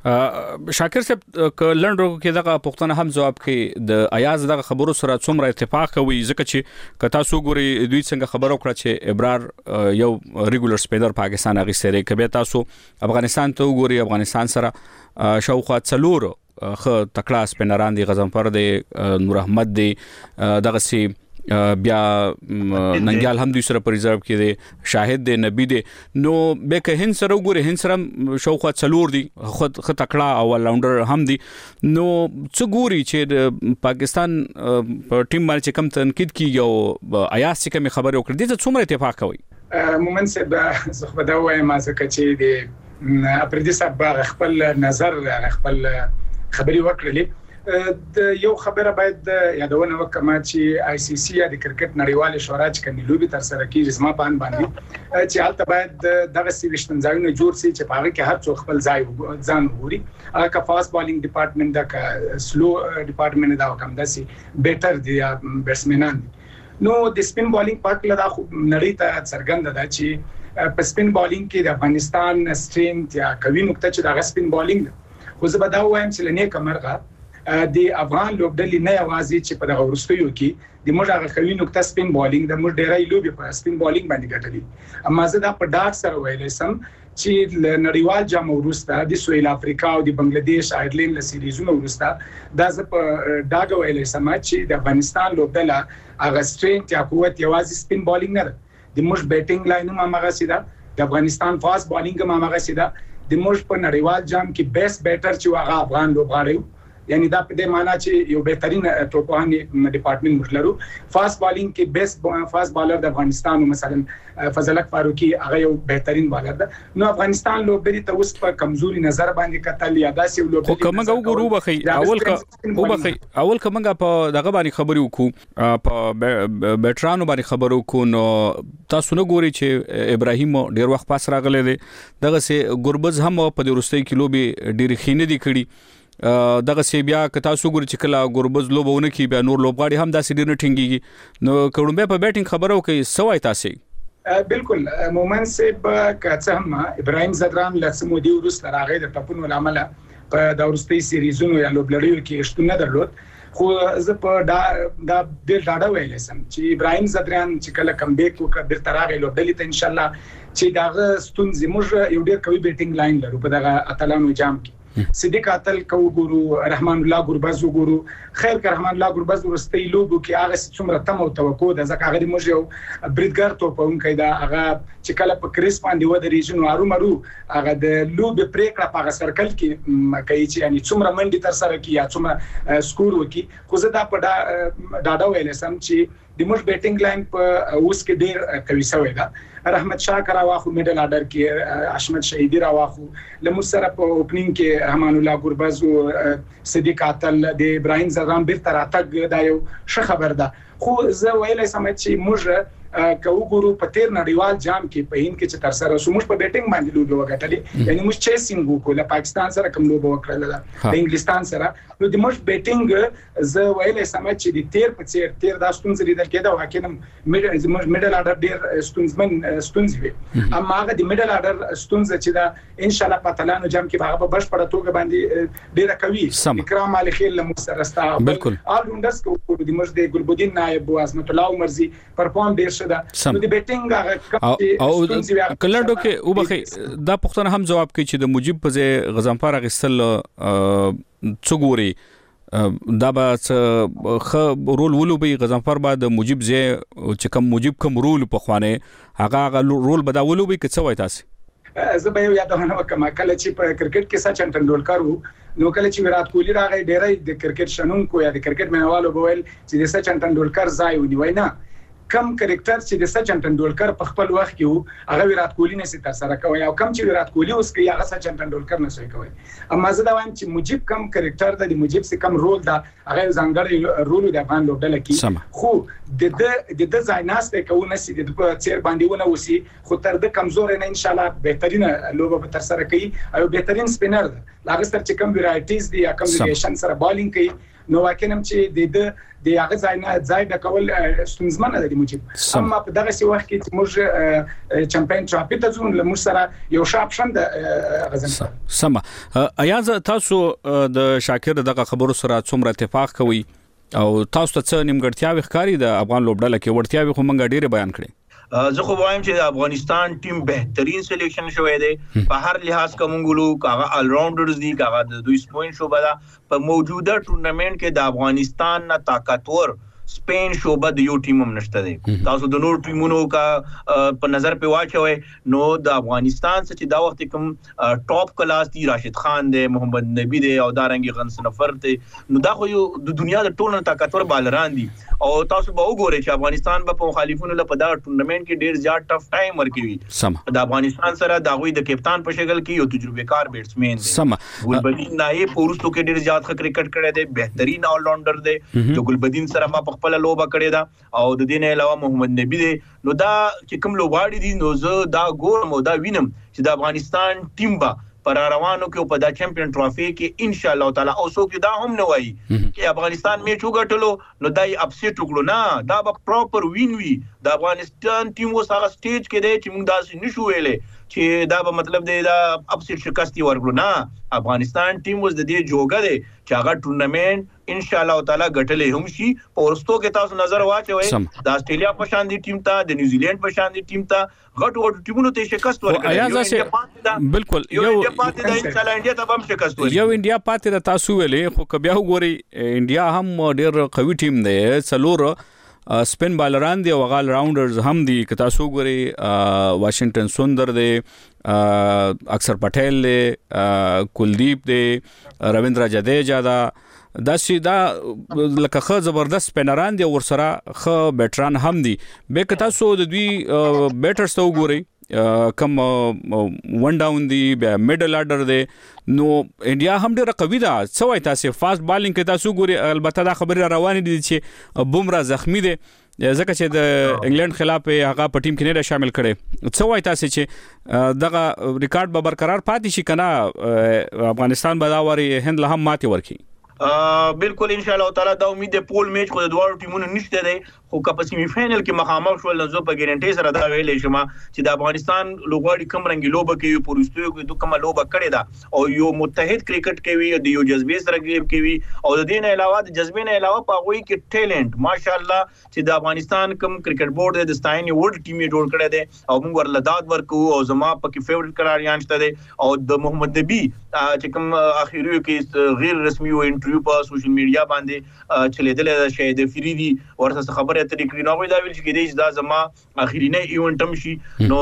شاکر صاحب ک لندرو کې دغه پښتنه هم جواب کې د ایاز دغه خبرو سره څومره اتفاق کوي ځکه چې ک تاسو ګوري دوی څنګه خبرو کړه چې ابرار یو ریګولر سپینر پاکستان هغه سره کبه تاسو افغانستان ته ګوري افغانستان سره شاوخوا څلور خ تکړه سپینران دي غزنفر دي نور احمد دي دغه سي بیا ننګیال هم دوی سره په ریزرو کې دي شاهد دي نبی دي نو به که هند سره وګوري هند سره شاوخوا څلور دي خود خ تکړه او راوندر هم دي نو څو ګوري چې پاکستان په ټیم باندې کم تنقید کیږي او ایاس چې کوم خبره وکړي دي څومره اتفاق کوي مومن صاحب زه خو دا وایم ځکه چې د اپریدي صاحب خپل نظر خپل خبري وکړلې د یو خبره باید یادونه وکړم چې آی سی سی د کرکټ نړیوال شورا چې کومې لوبي تر سره کیږي زما په ان باندې چې حالت باید دغه سیویشتن ځایونه جوړ شي چې په هغه کې هر څوک خپل ځای ځان وګوري هغه کا فاست بالینګ ډپارټمنټ دا کا سلو ډپارټمنټ دا کوم داسي بیټر دی بیټسمنان نو د سپین بالینګ پاک لدا نړۍ ته څرګنده ده چې په سپین بالینګ کې د افغانستان سټرینث یا قوي نقطه چې د سپین بالینګ خو زه به دا وایم چې لنی کمرغه د افغان لوبډلې نه یوازې چې په دغه ورستیو کې د موږ هغه قوي نقطه سپین بالینګ د موږ ډیرای لوبي په سپین بالینګ باندې ګټلې اما زه دا په ډاټ سره ویلې سم چې نړیوال جام ورسته د سویل افریقا او د بنگلاديش آیرلند له سیریزونو ورسته دا زه په ډاګه ویلې سم چې د افغانستان لوبډله هغه سټرینث یا قوت یوازې سپین بالینګ نه ده د موږ بیټینګ لاین هم هغه سیده د افغانستان فاست بالینګ هم هغه سیده د موږ په نړیوال جام کې بیسټ بیټر چې هغه افغان لوبغاړي یعنی دا په دې معنی چې یو بهترین ټوپوهاني ډپارټمنټ مشلرو فاست بالینګ کې بیسټ فاست بالر د افغانستان مثلا فضلک فاروقي هغه یو بهترین بالر ده نو افغانستان لوبډلې ته اوس په کمزوري نظر باندې کتل یا داسې لوبډلې خو کومه وګورو بخي اول کا او بخي اول کومه په دغه باندې خبرې وکړو په بیټرانو باندې خبرو کو نو تاسو نه ګوري چې ابراهیم ډیر وخت پاس راغلی دی دغه سي ګربز هم په د روستۍ کې لوبي ډیر خینه دي کړي دغه سی بیا که تاسو ګورئ چې کله ګوربز لوبونه کې بیا نور لوبغاړي هم داسې ډیر نه ټینګيږي نو کومبه په بیټینګ خبرو کوي سوای تاسو بالکل مومن سیب کڅه هم ابراهیم زدران لسمودي ورس راغی د ټپونو لامل په د ورستي سیریزونو یا لوبلړیو کې شتون نه درلود خو زه په دا دا ډیر ډاډه ویل سم چې ابراهیم زدران چې کله کم بیک وکړ د تراغه لوبلړی ته ان شاء الله چې داغه ستونزې موږ یو ډیر قوي بیټینګ لاین لرو په دغه اتلانو جام کې صدیق اتل کو ګورو رحمان الله ګربز ګورو خیر که رحمان الله ګربز ورستي لوبو کې هغه څومره تم او توقع د ځکه هغه موږ یو بریډګر ته په اون کې دا هغه چې کله په کریس باندې و د ریجن وارو مرو هغه د لوب پریکړه په سرکل کې کوي چې یعنی څومره منډي تر سره کې یا څومره سکور وکي خو زه دا په ډاډه ویل سم چې د موږ بیټینګ لاین په اوس کې ډیر قوي شوی دا رحمت شاه کراواخو میډل اډر کې اشمت شهیدی راواخو لمو سره په اوپننګ کې رحمان الله ګربز او صدیق اتل د ابراهیم زدران بیرته راتګ دا یو ښه خبر ده خو زه ویلای سم چې موږ که وګورو په تیر نړیوال جام کې په هند کې چې تر سره سموش په بیټینګ باندې لوبه وکړلې یعنی موږ چیسینګ وکړو له پاکستان سره کوم لوبه وکړل د انګلستان سره نو د موږ بیټینګ زه ویلې سم چې د تیر په تیر تیر د ستونزې لیدل کېده واکینم موږ میډل اډر ډیر ستونزمن ستونزې وي اما هغه د میډل اډر ستونزې چې دا ان شاء الله په تلانو جام کې هغه بش پړه توګه باندې ډیر قوي اکرام علي خیل له مسرستا بالکل آل راوندرز کو د موږ د ګلبدین نائب او عظمت الله عمرزي پرفارم ډیر نو د بیټینګ هغه او کلندو کې وبخي دا پښتنه هم جواب کوي چې د مجيب په ځای غزنفر غسل څګوري دا به خ رول ولوبي غزنفر بعد مجيب ځای چې کوم مجيب کوم رول په خوانه هغه رول به دا ولوبي کې څه وای تاسو زه به یادونه وکم کله چې په کرکټ کې سچن تندولکر وو نو کله چې ویرات کوهلی راغی ډیرای د کرکټ شنونکو یا د کرکټ مینوالو بویل چې د سچن تندولکر ځای ونیوي نه کم کریکټر چې د سچن تندولکر په خپل وخت کې وو هغه ویرات کوهلی نه سي تر سره کوي او کم چې ویرات کوهلی اوس کوي هغه سچن تندولکر نه سي کوي اما زه دا وایم چې مجيب کم کریکټر د مجيب سي کم رول دا هغه ځانګړی رول د افغان لوبډله کې خو د د د ځایناسته کوونه سي د چیر باندې ونه وسی خو تر د کمزور نه ان شاء الله بهترینه لوبه به تر سره کوي او بهترین سپینر لاغه سره چې کم ویرایټیز دي یا کم ویریشن سره بالینګ کوي نو واکینم چې د د د هغه ځای نه ځای د کول ستونزمنه ده د مجيب اما په دغه سی وخت کې موږ چمپیون ټرافي ته ځون له موږ سره یو شاپ شند غزنفر سم ایاز تاسو د شاکر دغه خبرو سره څومره اتفاق کوي او تاسو ته څه نیمګړتیاوي ښکاری د افغان لوبډله کې ورتیاوي خو مونږ ډیره بیان کړې زه خو وایم چې افغانستان ټیم بهترین سلیکشن شوی دی په هر لحاظ کومګلو کاغه ال راوندرز دي کاغه د دوی سپوین شو بلا په موجوده ټورنمنت کې د افغانستان نه طاقتور سپین شوبه د یو ټیم هم نشته دی. تاسو د نور ټیمونو کا په نظر په واچوي نو د افغانستان څخه دا وخت کوم ټاپ کلاس دی راشد خان دی, محمد نبی دی او دارنګي غنس نفر دی. نو دا خو یو د دنیا د ټولو طاقتور بالران دي او تاسو به وګورئ چې افغانستان به په مخالفینو له په دا ټورنمنت کې ډیر زیات ټف ټایم ورکوي. د افغانستان سره د غوي د کپتان په شکل کې یو تجربه کار بیټسمن دی. سم ګلبدین نایب پورستو کې ډیر زیات ښه کرکټ کړی دی, بهترین آل راونډر دی. د ګلبدین سره ما په خپل لوبه کړی دا او د دې نه علاوه محمد نبی دی. نو دا چې کوم لوباړي دي نو زه دا ګورم او دا وینم چې د افغانستان ټیم با پر روانو کې په دا چمپیون ټرافي کې ان شاء الله تعالی او سو کې دا هم نه وایي چې افغانستان میچ وګټلو نو دای اپسیټ وکړو, نه دا به پراپر وین وي. د افغانستان ټیم اوس هغه سټیج کې دی چې موږ داسې نشو ویلې چې دا به مطلب دی دا اپسیټ شکست ورکړو. نه, افغانستان ټیم اوس د دې جوګه دی چې هغه ټورنمنت ان شاء الله تعالی ګټلې هم شي. په ورستو کې تاسو نظر واچوي د استرالیا په شان دي ټیم ته, د نیوزیلند په شان دي ټیم ته غټ غټ ټیمونو ته شکست ورکړي. بالکل یو انډیا پاتې ده, ان شاء الله انډیا ته هم شکست ورکړي. یو انډیا پاتې ده. تاسو ویلې خو کبیا وګوري انډیا هم ډیر قوي ټیم دی, څلور سپین بالران دی او غال راونډرز هم دي. که تاسو وګوري واشنگټن سوندر دی, اکثر پټیل دی, کلدیپ دی, رویندرا جډیجا دا دا چې دا لکه خو زبردست سپینران دي ور سره خو بیټران هم دي. به که تاسو د دوی بیټرز ته وګورئ کم ون ډاون دی, میډل آرډر دی, نو انډیا هم ډیره قوي ده. څه وایي تاسو فاست بالینګ کې تاسو ګورئ, البته دا خبره روانه دي چې بومرا زخمی دی ځکه چې د انګلند خلاف هغه په ټیم کې نه شامل کړي. څه وایي تاسو چې دغه ریکارډ به برقرار پاتې شي کنه افغانستان به دا وری هند له هم ماتې ورکړي؟ بالکل ان شاء الله تعالی دا امید ده. پول میچ خو د دوه ټیمونو نشته دی, خو په سیمی فائنل کې مخامخ شول نو په ګارانټي سره دا ویلې شم چې د افغانستان لوګاړي کم رنگي لوبه کوي, پورستو کې دوه کومه لوبه کړې ده او یو متحد کرکټ کوي, د یو جذبه سره گیم کوي او د دې نه علاوه د جذبې نه علاوه په غوي کې ټیلنت ماشاءالله چې د افغانستان کم کرکټ بورډ د ستایني ورلد ټیم یې جوړ کړی دی او موږ ورلداد ورکو او زما پکې فیورټ قرار یانشته دی. او د محمد نبی چې کوم اخیری کې غیر رسمي او انټرویو په سوشل میډیا باندې چلیدل شاید فریدي ورته خبره اترې کړې نو دا ویل چې کېدې دا زما اخیرینه ایونت هم شي. نو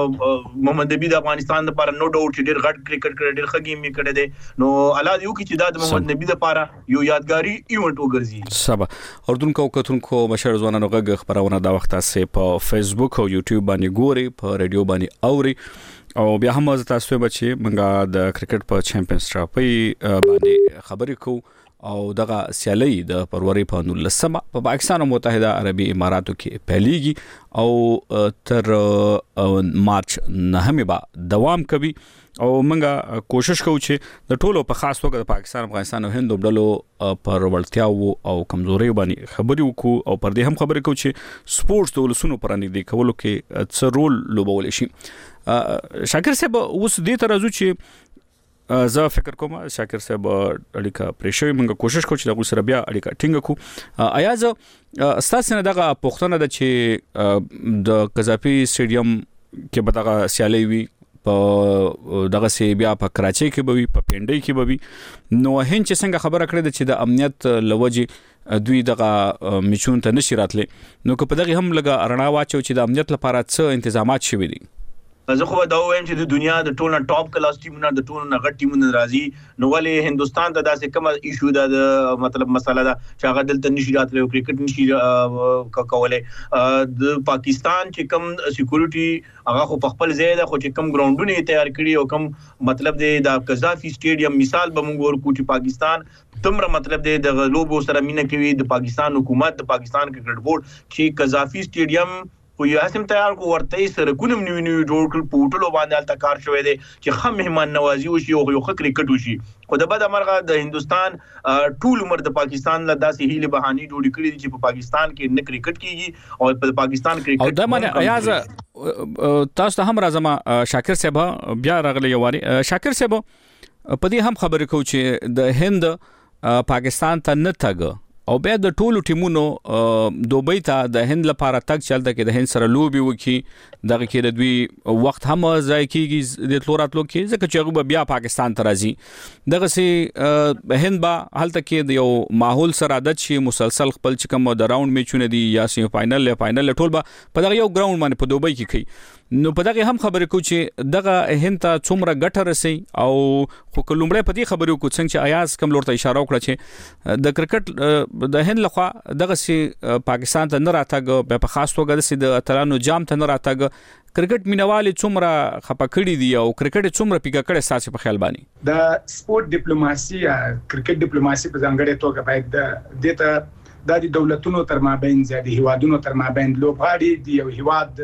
محمد نبی د افغانستان لپاره نو ډاوټ چې ډېر غټ کرکټ کړی, ډېر ښه گیم یې کړی دی. نو الله دې وکړي چې دا د محمد نبی لپاره یو یادګاري ایونت وګرځي. سبا اردوونکو کتونکو مشر ځوانانو غږ خبرونه دا وخت تاسو په فیسبوک او یوټیوب باندې ګوري, په ریډیو باندې اوري او بیا هم تاسو به چې منګه د کرکټ په چمپیونز ټرافي باندې خبرې کوو او دغه سیالي د فروری په نولسمه په پاکستان او متحده عربي اماراتو کې پیلېږي او تر مارچ نهمه به دوام کوي او موږ کوشش کوو چې د ټولو په خاص توګه د پاکستان, افغانستان او هند ډلو پر ولټیاو او کمزوري باندې خبرې وکړو او پر دې هم خبرې کوو چې سپورتس د ولسونو پر نږدې کولو کې څه رول لوبول شي. شاکر صاحب اوس دې تر ازو چې زه فکر کوم شاکر صاحب اړیکه پرېښوي, موږ کوشش کوو چې د سره بیا اړیکه ټینګ کړو. آیا زه ستاسو نه دغه پوښتنه ده چې د قذافي سټیډیم کې به دغه سیالي وي, په دغه سی بیا په کراچۍ کې به وي, په پنډۍ کې به وي, نو هند چې څنګه خبره کړې ده چې د امنیت لوجې دوی دغه میچون ته نشي راتلی, نو که په دغه هم لګه رڼا واچو چې د امنیت لپاره څه تنظیمات شوي دي؟ زه خو دا وایم چې د دنیا د ټولو ټاپ کلاس ټیمونو د ټولو غټ ټیمونو راځي, نو ولې هندستان ته داسې کوم ایشو ده د مطلب مسله ده چې هغه دلته نشي راتلی او کرکټ نشي کولای. د پاکستان چې کوم سکیورټي هغه خو په خپل ځای ده, خو چې کوم ګراوندونه تیار کړي او کوم مطلب دی د قذافي سټیډیم مثال به موږ ورکو چې پاکستان تمره مطلب دی د لوبو سره مینه کوي, د پاکستان حکومت د پاکستان کرکټ بورډ چې قذافي سټیډیم خو یو هڅه تیار کو ورته سره کوم نیو نیو جوړ کړ پورټلو باندې الته کار شوې دي چې خام مهمان نوازي وشي او یو ښه کرکټ وشي. خو د بد امرغه د هندستان ټول عمر د پاکستان له داسې هیله بهاني جوړې کړې دي چې په پاکستان کې نه کرکټ کیږي او په پاکستان کرکټ او د معنی ایاز تاسو ته هم راځم. شاکر صاحب بیا راغلی یواري. شاکر صاحب په دې هم خبرې کوو چې د هند پاکستان ته نه تګ او بیا د ټولو ټیمونو دوبۍ ته د هند لپاره تک چلته کې د هند سره لوبي وکي دغه کې د دوی وخت هم ځای کیږي د تلوراتلو کې ځکه چې هغه بیا پاکستان ته راځي دغه سي هند با هلته کې د یو ماحول سره عادت شي مسلسل خپل چې کوم د راوند میچونه دي یا سیمی فائنل یا فائنل ټول به په دغه یو ګراوند باندې په دوبۍ کې کوي نو په دغه هم خبرې کو چې دغه هند ته څومره ګټه رسي او خو کلمړې په دې خبرې کو څنګه چې ایاز کم لور ته اشاره وکړه چې د کرکټ د هند لخوا دغه سي پاکستان ته نه راتګ په خاص توګه د اتلانو جام ته نه راتګ کرکټ مینوالي څومره خپکړی دي او کرکټ څومره پیګه کړي ساسي په خیال باندې د سپورت ډیپلوماسي کرکټ ډیپلوماسي په ځانګړې توګه باید د دته د دولتونو تر مابین زیاتې هیوادونو تر مابین لوبغاړي دی یو هیواد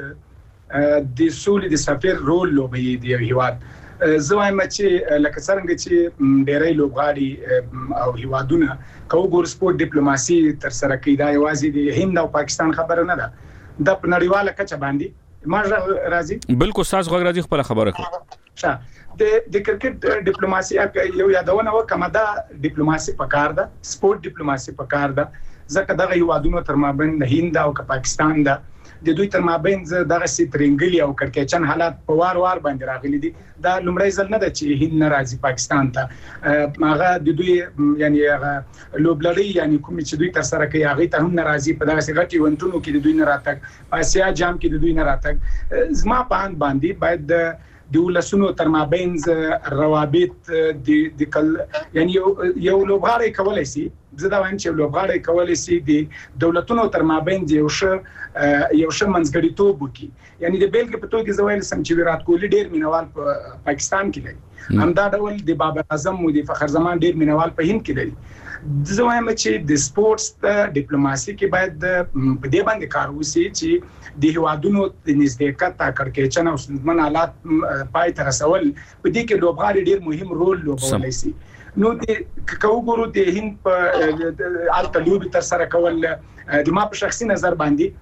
د سولې د سفیر رول لوبي دی یو هیواد زه وایم چې لکه څنګه چې ډېرې لوبغاړي او هیوادونه کوګور سپورت ډیپلوماسي تر سره کوي دا یوازې د هند او پاکستان خبره نه ده د نړیواله کچه باندې ما راځي بالکل ساس غوږ راځي خپل خبره کوي د د کرکټ ډیپلوماسي یو یادونه وکړه دا ډیپلوماسي پکار ده سپورت ډیپلوماسي پکار ده ځکه دغه هیوادونو تر مابین هند او پاکستان ده د دوی تر مابین دغه سي ترنګلي او کړکېچن حالات په وار وار باندې راغلي دي دا لومړی ځل نه ده چې هند ناراضي پاکستان ته هغه د دوی یعنی هغه لوبلړي یعنی کوم چې دوی تر سره کوي هغه ته هم ناراضي په دغه غټي ونټونو کې د دوی نه راتګ آسیا جام کې د دوی نه راتګ زما په ان باندې باید د ولسونو تر مابین روابط د د کل یعنی یو لوبغاړي کولای شي زدا وایم چې لوبغاړي کولای شي د دولتونو تر مابین یو ش یو ش منځګړیتوب وکي یعنی د بیلګې په توګه زویل سم چې ویرات کوهلی ډیر مینوال په پاکستان کې لري همدا ډول د بابر اعظم او د فخر زمان ډیر مینوال په هند کې لري زه وایم چې د سپورتس ډیپلوماسي کې باید په دې باندې کار وشي چې د هیوادونو د نزدېکت کړکېچن او سازمان حالات پای ته رسول په دې کې لوبغاړي ډیر مهم رول لوبولای شي نو د کوګورو د هند په الټلوب تر سره کول د ما په شخصي نظر باندې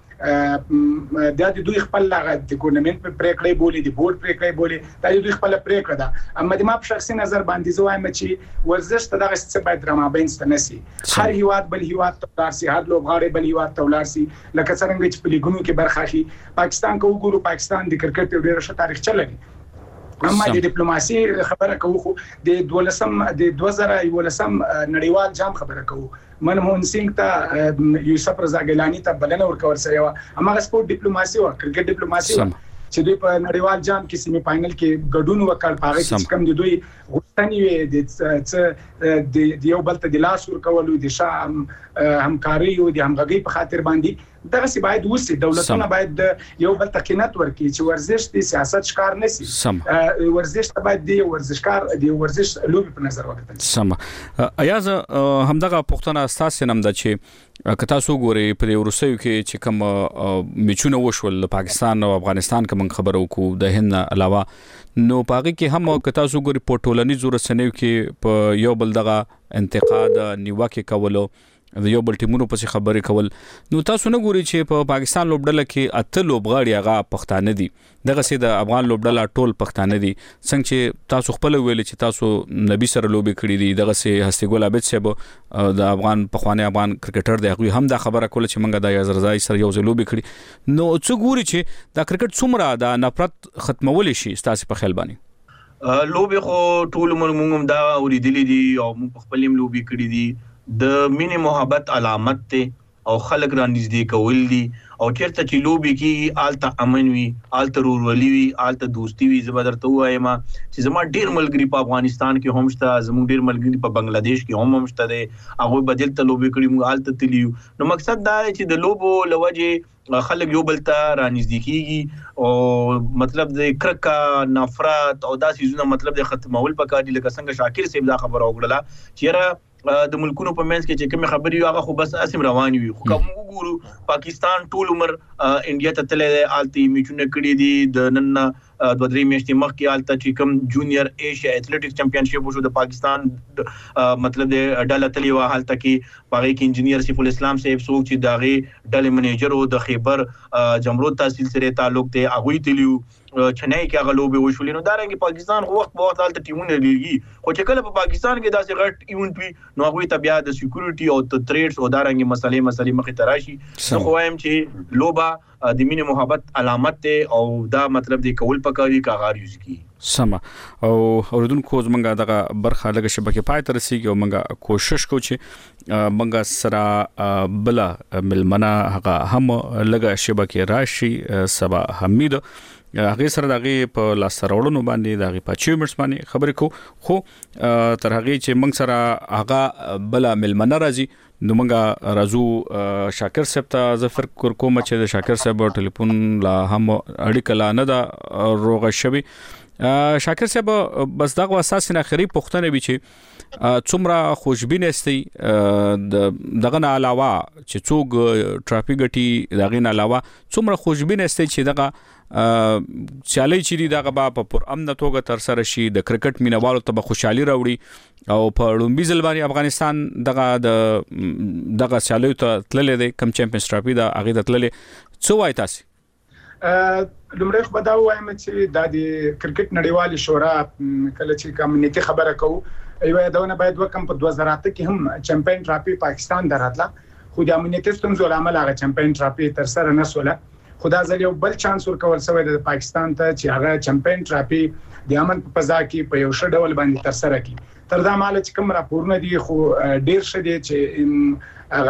د دوی خپل لغه د ټورنمنت په پریکړې بولی د بورډ پریکړې بولی د دوی خپل پریکړه ده اما د ما په شخصي نظر باندې زوایم چې ورزش ته دغه څه باید رمابین ستنسي هر هیواد بل هیواد تولار سي هر لوبغاړي بل هیواد تولار سي لکه څنګه چې په لیګونو کې برخه اخلي پاکستان کوګورو پاکستان د کرکټ ډېر ښه تاریخ چلري اما د ډیپلوماسي خبره کوو خو د دولسم د دوه زره یولسم نړیوال جام خبره کوو منموهن سینګ ته یوسف رضا ګیلانی ته بلنه ورکول شوی و اما سپورت ډیپلوماسي او کرکټ ډیپلوماسي چې دوی په نړیوال جام کې سیمه فائنل کې ګډون وکړ پاره چې کوم د دوی غوښتنې وي د یو بل ته د لاس ورکول د شام همکاري او د همغږي په خاطر باندې دغه سی باید وسی دولتونه باید یو بل تقینات ورکړي چې ورزش د سیاست ښکار نشي ورزش ته باید د ورزشکار د ورزش لوبي په نظر وکړل سم ایاز همدغه پښتنه اساس نم د چې کتا سو ګوري په روسیو کې چې کوم میچونه وشول پاکستان او افغانستان کوم خبرو کو د هند علاوه نو پاګه کې هم کتا سو ګوري په ټولنی ضرورت سنیو کې په یو بل دغه انتقاد نیوکه کولو د یو بل ټیمونو په خبرې کول نو تاسو نه ګوري چې په پاکستان لوبډله کې اته لوبغاړي هغه پښتانه دي دغه سي د افغان لوبډله ټول پښتانه دي څنګه چې تاسو خپل ویل چې تاسو نبی سره لوبي کړی دي دغه سي هستي ګل عابد صاحب د افغان پخوانی افغان کرکټر دی هغه هم دا خبره کوله چې منګه د یزرزای سره یو ځل لوبي کړی نو څو ګوري چې دا کرکټ څومره د نفرت ختمول شي تاسو په خیال باندې لوبي خو ټول موږ دا اوریدلې دي او موږ خپل هم لوبي کړی دي د مینه محبت علامت ته او خلق را نږدې کول دي او چیرته چې لوبي کې آلته امن وي آلته رورولي وي آلته دوستي وي زبردست وایم چې زما ډیر ملګری په افغانستان کې هم شته زموږ ډیر ملګری په بنگلاديش کې هم هم شته دي هغه بدل ته لوبي کړی مو آلته تلیو نو مقصد دا چې د لوبو لوجه خلک یو بل ته را نږدې کیږي او مطلب د کرکا نفرت او داسې زونه مطلب د ختمول پکار دي لکه څنګه شاکر صاحب دا خبره وکړه چې د ملکونو په منځ کې چې کوم خبري یو هغه خو بس اسیم روان وي خو کوم وګورو پاکستان ټول عمر انډیا ته تللی آلتی میچونه کړی دي د نن دوه درې میاشتې مخکې حالت چې کوم جونیئر ایشیا ایتھلیټکس چمپیونشپ وشو د پاکستان مطلب د ډله تلی و حالت کې باغی کې انجینیر سیف الاسلام صاحب څوک چې داغي ډله منیجر او د خیبر جمرود تحصیل سره تعلق دی هغه تلیو چنای کې هغه لوبه وشولې نو دا رنګ پاکستان وخت په وخت حالت ټیمونه لګي خو چې کله په پاکستان کې داسې غټ ایونت وي نو هغه ته بیا د سکیورټي او د ټریډز او دا رنګ مسلې مسلې مخې ته راشي نو خو وایم چې لوبه د مینې محبت علامت ده او دا مطلب دی کول پکاري کاغار یوز کی سم او اوردونکو زمونږه دغه برخه لګه شبکه پای تر سیږي او مونږه کوشش کوو چې مونږه سره بل ملمنه هغه هم لګه شبکه راشي سبا حمید هغه سره دغه په لاس راوړنو باندې دغه په اچیومنټس باندې خبرې کو خو تر هغه چې موږ سره هغه بل ملمنه راځي نو موږ راځو شاکر صاحب ته ظفر کوم چې د شاکر صاحب ټلیفون لا هم اړیکه لا نه دا روغه شوی شاکر صاحب بس دغه اساس نه اخري پښتنه وی چې څومره خوشبین استي دغه نه علاوه چې څوک ټرافیک غټي دغه نه علاوه څومره خوشبین استي چې دغه چالي چې دی دغه په پر امن توګه تر سره شي د کرکټ مینوالو ته خوشحالي راوړي او په لومبي ځل باندې افغانستان دغه د دغه چالي ته تللې دی کم چمپیونز ټرافي دا هغه ته تللې څو وای تاسو لمړی خو دا وایم چې د کرکټ نړیوالې شورا کله چې کمیونټي خبره کوي ایو داونه باید وکم په دوه زره اته کې هم چمپیون ټرافي پاکستان دراتله خو د امنیتي ستونزو لامل هغه چمپیون ټرافي تر سره نه سوله خدا ځل یو بل چانس ورکول شوی د پاکستان ته چې هغه چمپیون ټرافي د امن په فضا کې په یو ښه ډول باندې تر سره کړي تر دا مال چې کوم راپورونه دي خو ډیر شه دي چې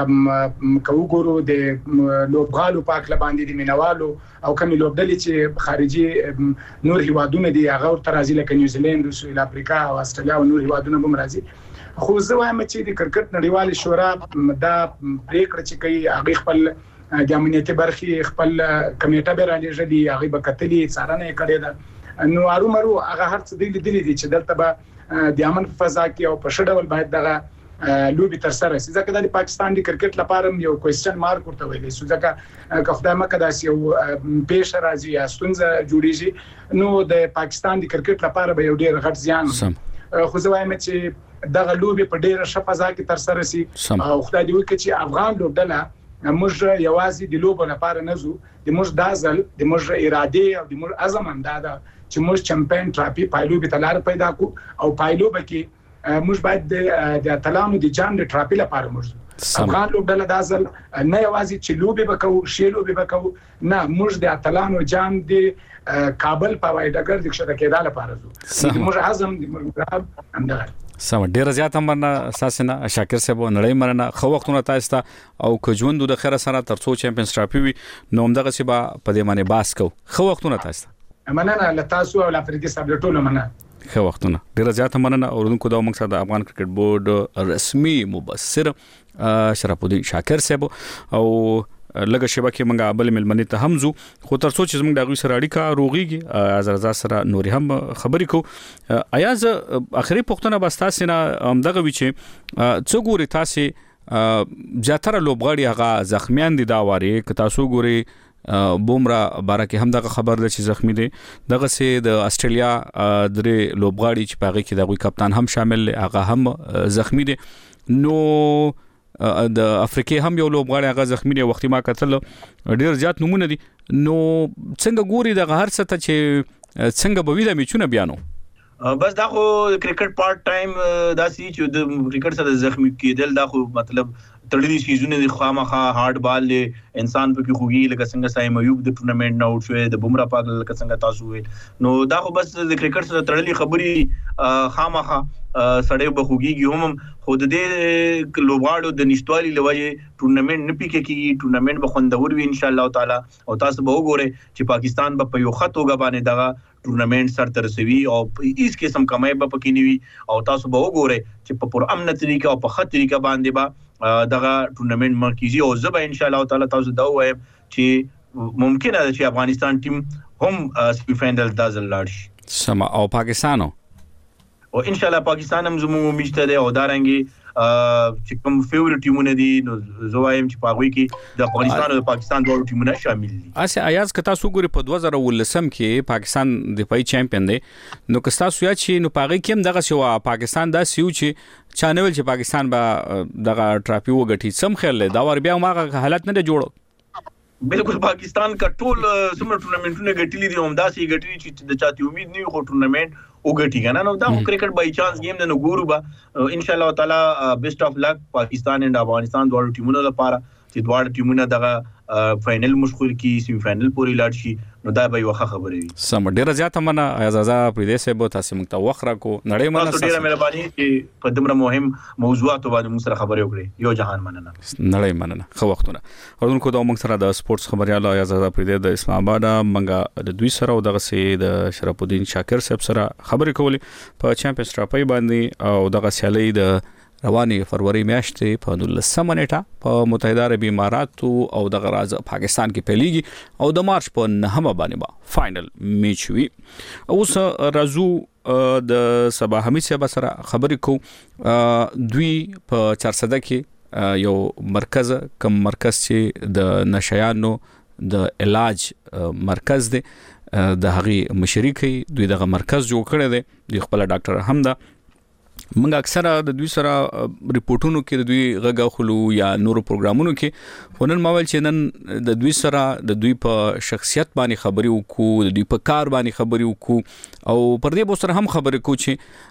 هغه کوګورو د لوبغالو پاک لباندې د مینوالو او کوم لوبډلې چې خارجي نور هیوادونه دي هغه تر راځي لکه نیوزیلند او سویل افریقا او استرالیا او نور هیوادونه هم راځي خو زه وایم چې د کرکټ نړیوالې شورا دا پریکړه چې کوي هغه خپل د امنیتي برخې خپل کمیټه به راځي دی هغه به کتلي څارنه کړې ده نو ارومرو هغه هر څه دی لیدلې دي چې دلته به د امن فضا کې او په شډول باید دغه لوبي تر سره شي ځکه د پاکستان د کرکټ لپاره یو کوېسچن مارک ورته ویلې شو ځکه که خدای مکه داسې یو پیش راځي یا ستونزه جوړیږي نو د پاکستان د کرکټ لپاره به یو ډیر غټ زیان خو زه وایم چې دغه لوبي په ډیره ښه فضا کې تر سره شي او خدای دې وکړي چې افغان لوبډله موږ یوازې د لوبو لپاره نه زو د موږ دازل د موږ اراده او د موږ عزم انداده چې موږ چمپیون ټرافي پایلو به تلار پیدا کو او پایلو بکې موږ باید د اتلانو د جام د ټرافي لپاره موږ افغان لوبډله دازل نه یوازې چې لوبي بکو شی لوبي بکو نه موږ د اتلانو جام د کابل په وایډګر د شته کېداله لپاره زو موږ عزم د موږ انداده سم ډیر زیات مننه اساسنه شاکر صاحب نړۍ مننه خو وختونه تاسو ته او که ژوند د خیره سره ترڅو چمپیونز ټرافي وي نو همدغه سی با په دې باندې باس کو خو وختونه تاسو ته مننه لتاسو او لفریدي صاحب ټول مننه خو وختونه ډیر زیات مننه اوردونکو دا مقصد د افغان کرکټ بورډ رسمي مبصر شرف الدین شاکر صاحب او لګه شبکه منګه بل ملمنې ته همزو خو تر څو چې زموږ د غوي سره اړیکه روغيږي از رضا سره نوري هم خبرې کو ایاز اخري پښتنه بستا سينه همدغه وی چې څو ګوري تاسو زیاتره لوبغاړي هغه زخمیان دي دا واره ک تاسو ګوري بومرا بارکه هم دغه خبر ده چې زخمی دي دغه سي د استرالیا درې لوبغاړي چې پاغي کې دغه کپتان هم شامل هغه هم زخمی دي نو د افریقا هم یو لوبغاړی هغه زخمی دی وختي ما کتل ډیر زیات نمونه دي نو څنګه ګوري د هر څه ته چې څنګه به وی د میچونه بیانو بس دا خو کرکټ پارت ټایم دا سي چې د کرکټ سره زخمی کېدل دا خو مطلب تړلي سیزونه د خامخا هارد بال انسان په کې خوږي لکه څنګه سایم ایوب د ټورنمنت نه اوټ شوی د بومرا پاک لکه څنګه تاسو ویل نو دا خو بس د کرکټ سره تړلي خبري خامخا سړی به خوږي هم خو د دې لوبغاړو د نشټوالي لوي ټورنمنت نه پکې کیږي ټورنمنت به خوندور وي ان شاء الله تعالی او تاسو به وګورئ چې پاکستان به په یو خطوګه باندې دغه ټورنمنت سره ترسوي او هیڅ قسم کمای به پکې نیوي او تاسو به وګورئ چې په پر امن طریقه او په خط طریقه باندې به دغه ټورنمنت مرکزي او زبا ان شاء الله تعالی تاسو دا وایم چې ممکن ده چې افغانستان ټیم هم سپی فاینل دازل لاړ شي سم او پاکستانو او ان شاء الله پاکستان هم زموږ میشته ده او دارنګي چې کوم فیورټ ټیمونه دي نو زه وایم چې په هغه کې د افغانستان او د پاکستان دوه ټیمونه شامل دي. اسه ایاز کتا سو ګوري په دوه زره ولسم کې پاکستان دفاعي چمپیون دی نو کستا سو یا چې نو پاغي کې هم دغه شو پاکستان دا سیو چې چانول چې پاکستان به دغه ټرافي وګټي سم خل دا ور بیا ماغه حالت نه جوړو. بالکل پاکستان کا ټول سمره ټورنمنټونه ګټلي دي هم دا سي ګټلي چې د چاته امید نه خو ټورنمنت وګټي کنه نو دا کرکټ بای چانس گیم نه ګورو به ان شاء الله تعالی بیسټ اف لک پاکستان اند افغانستان دوه ټیمونو لپاره چې دوه ټیمونه دغه فائنل مشغول کی سیمی فائنل پورې لاړ شي نو دا به یو ښه خبره وي. سم ډیره زیاته مننه اعزازا پرې سه به تاسو موږ ته وخت راکو نړۍ مننه تاسو ډیره مهرباني چې په دمر مهم موضوعات باندې موږ سره خبرې وکړې یو جهان مننه نړۍ مننه خو وختونه ورونکو دا موږ سره د سپورتس خبرياله اعزازا پرې د اسلام آباد منګه د دوی سره او دغه سي د شرف الدین شاکر صاحب سره خبرې کولې په چمپیونز ټرافي باندې او دغه سیالي د رواني فروری میاشتې په نولسمه نیټه په متحده عربی اماراتو او د غراز پاکستان کې پیلېږي او د مارچ په نهمه باندې با فائنل میچ وي. اوس رازو د صبا حمید صاحب سره خبرې کو دوی په چارسده کې یو مرکز کم مرکز چې د نشيانو د علاج مرکز دی د هغه مشري کوي دوی دغه مرکز جوړ کړی دی د خپل ډاکټر حمدا منګه اکثره د دوی سره ریپورتونو کې د دوی غږ خلو یا نورو پروګرامونو کې ونن ماول چې نن د دوی سره د دوی په شخصیت باندې خبرې وکړو د دوی په کار باندې خبرې وکړو او پر دې بو سره هم خبرې کو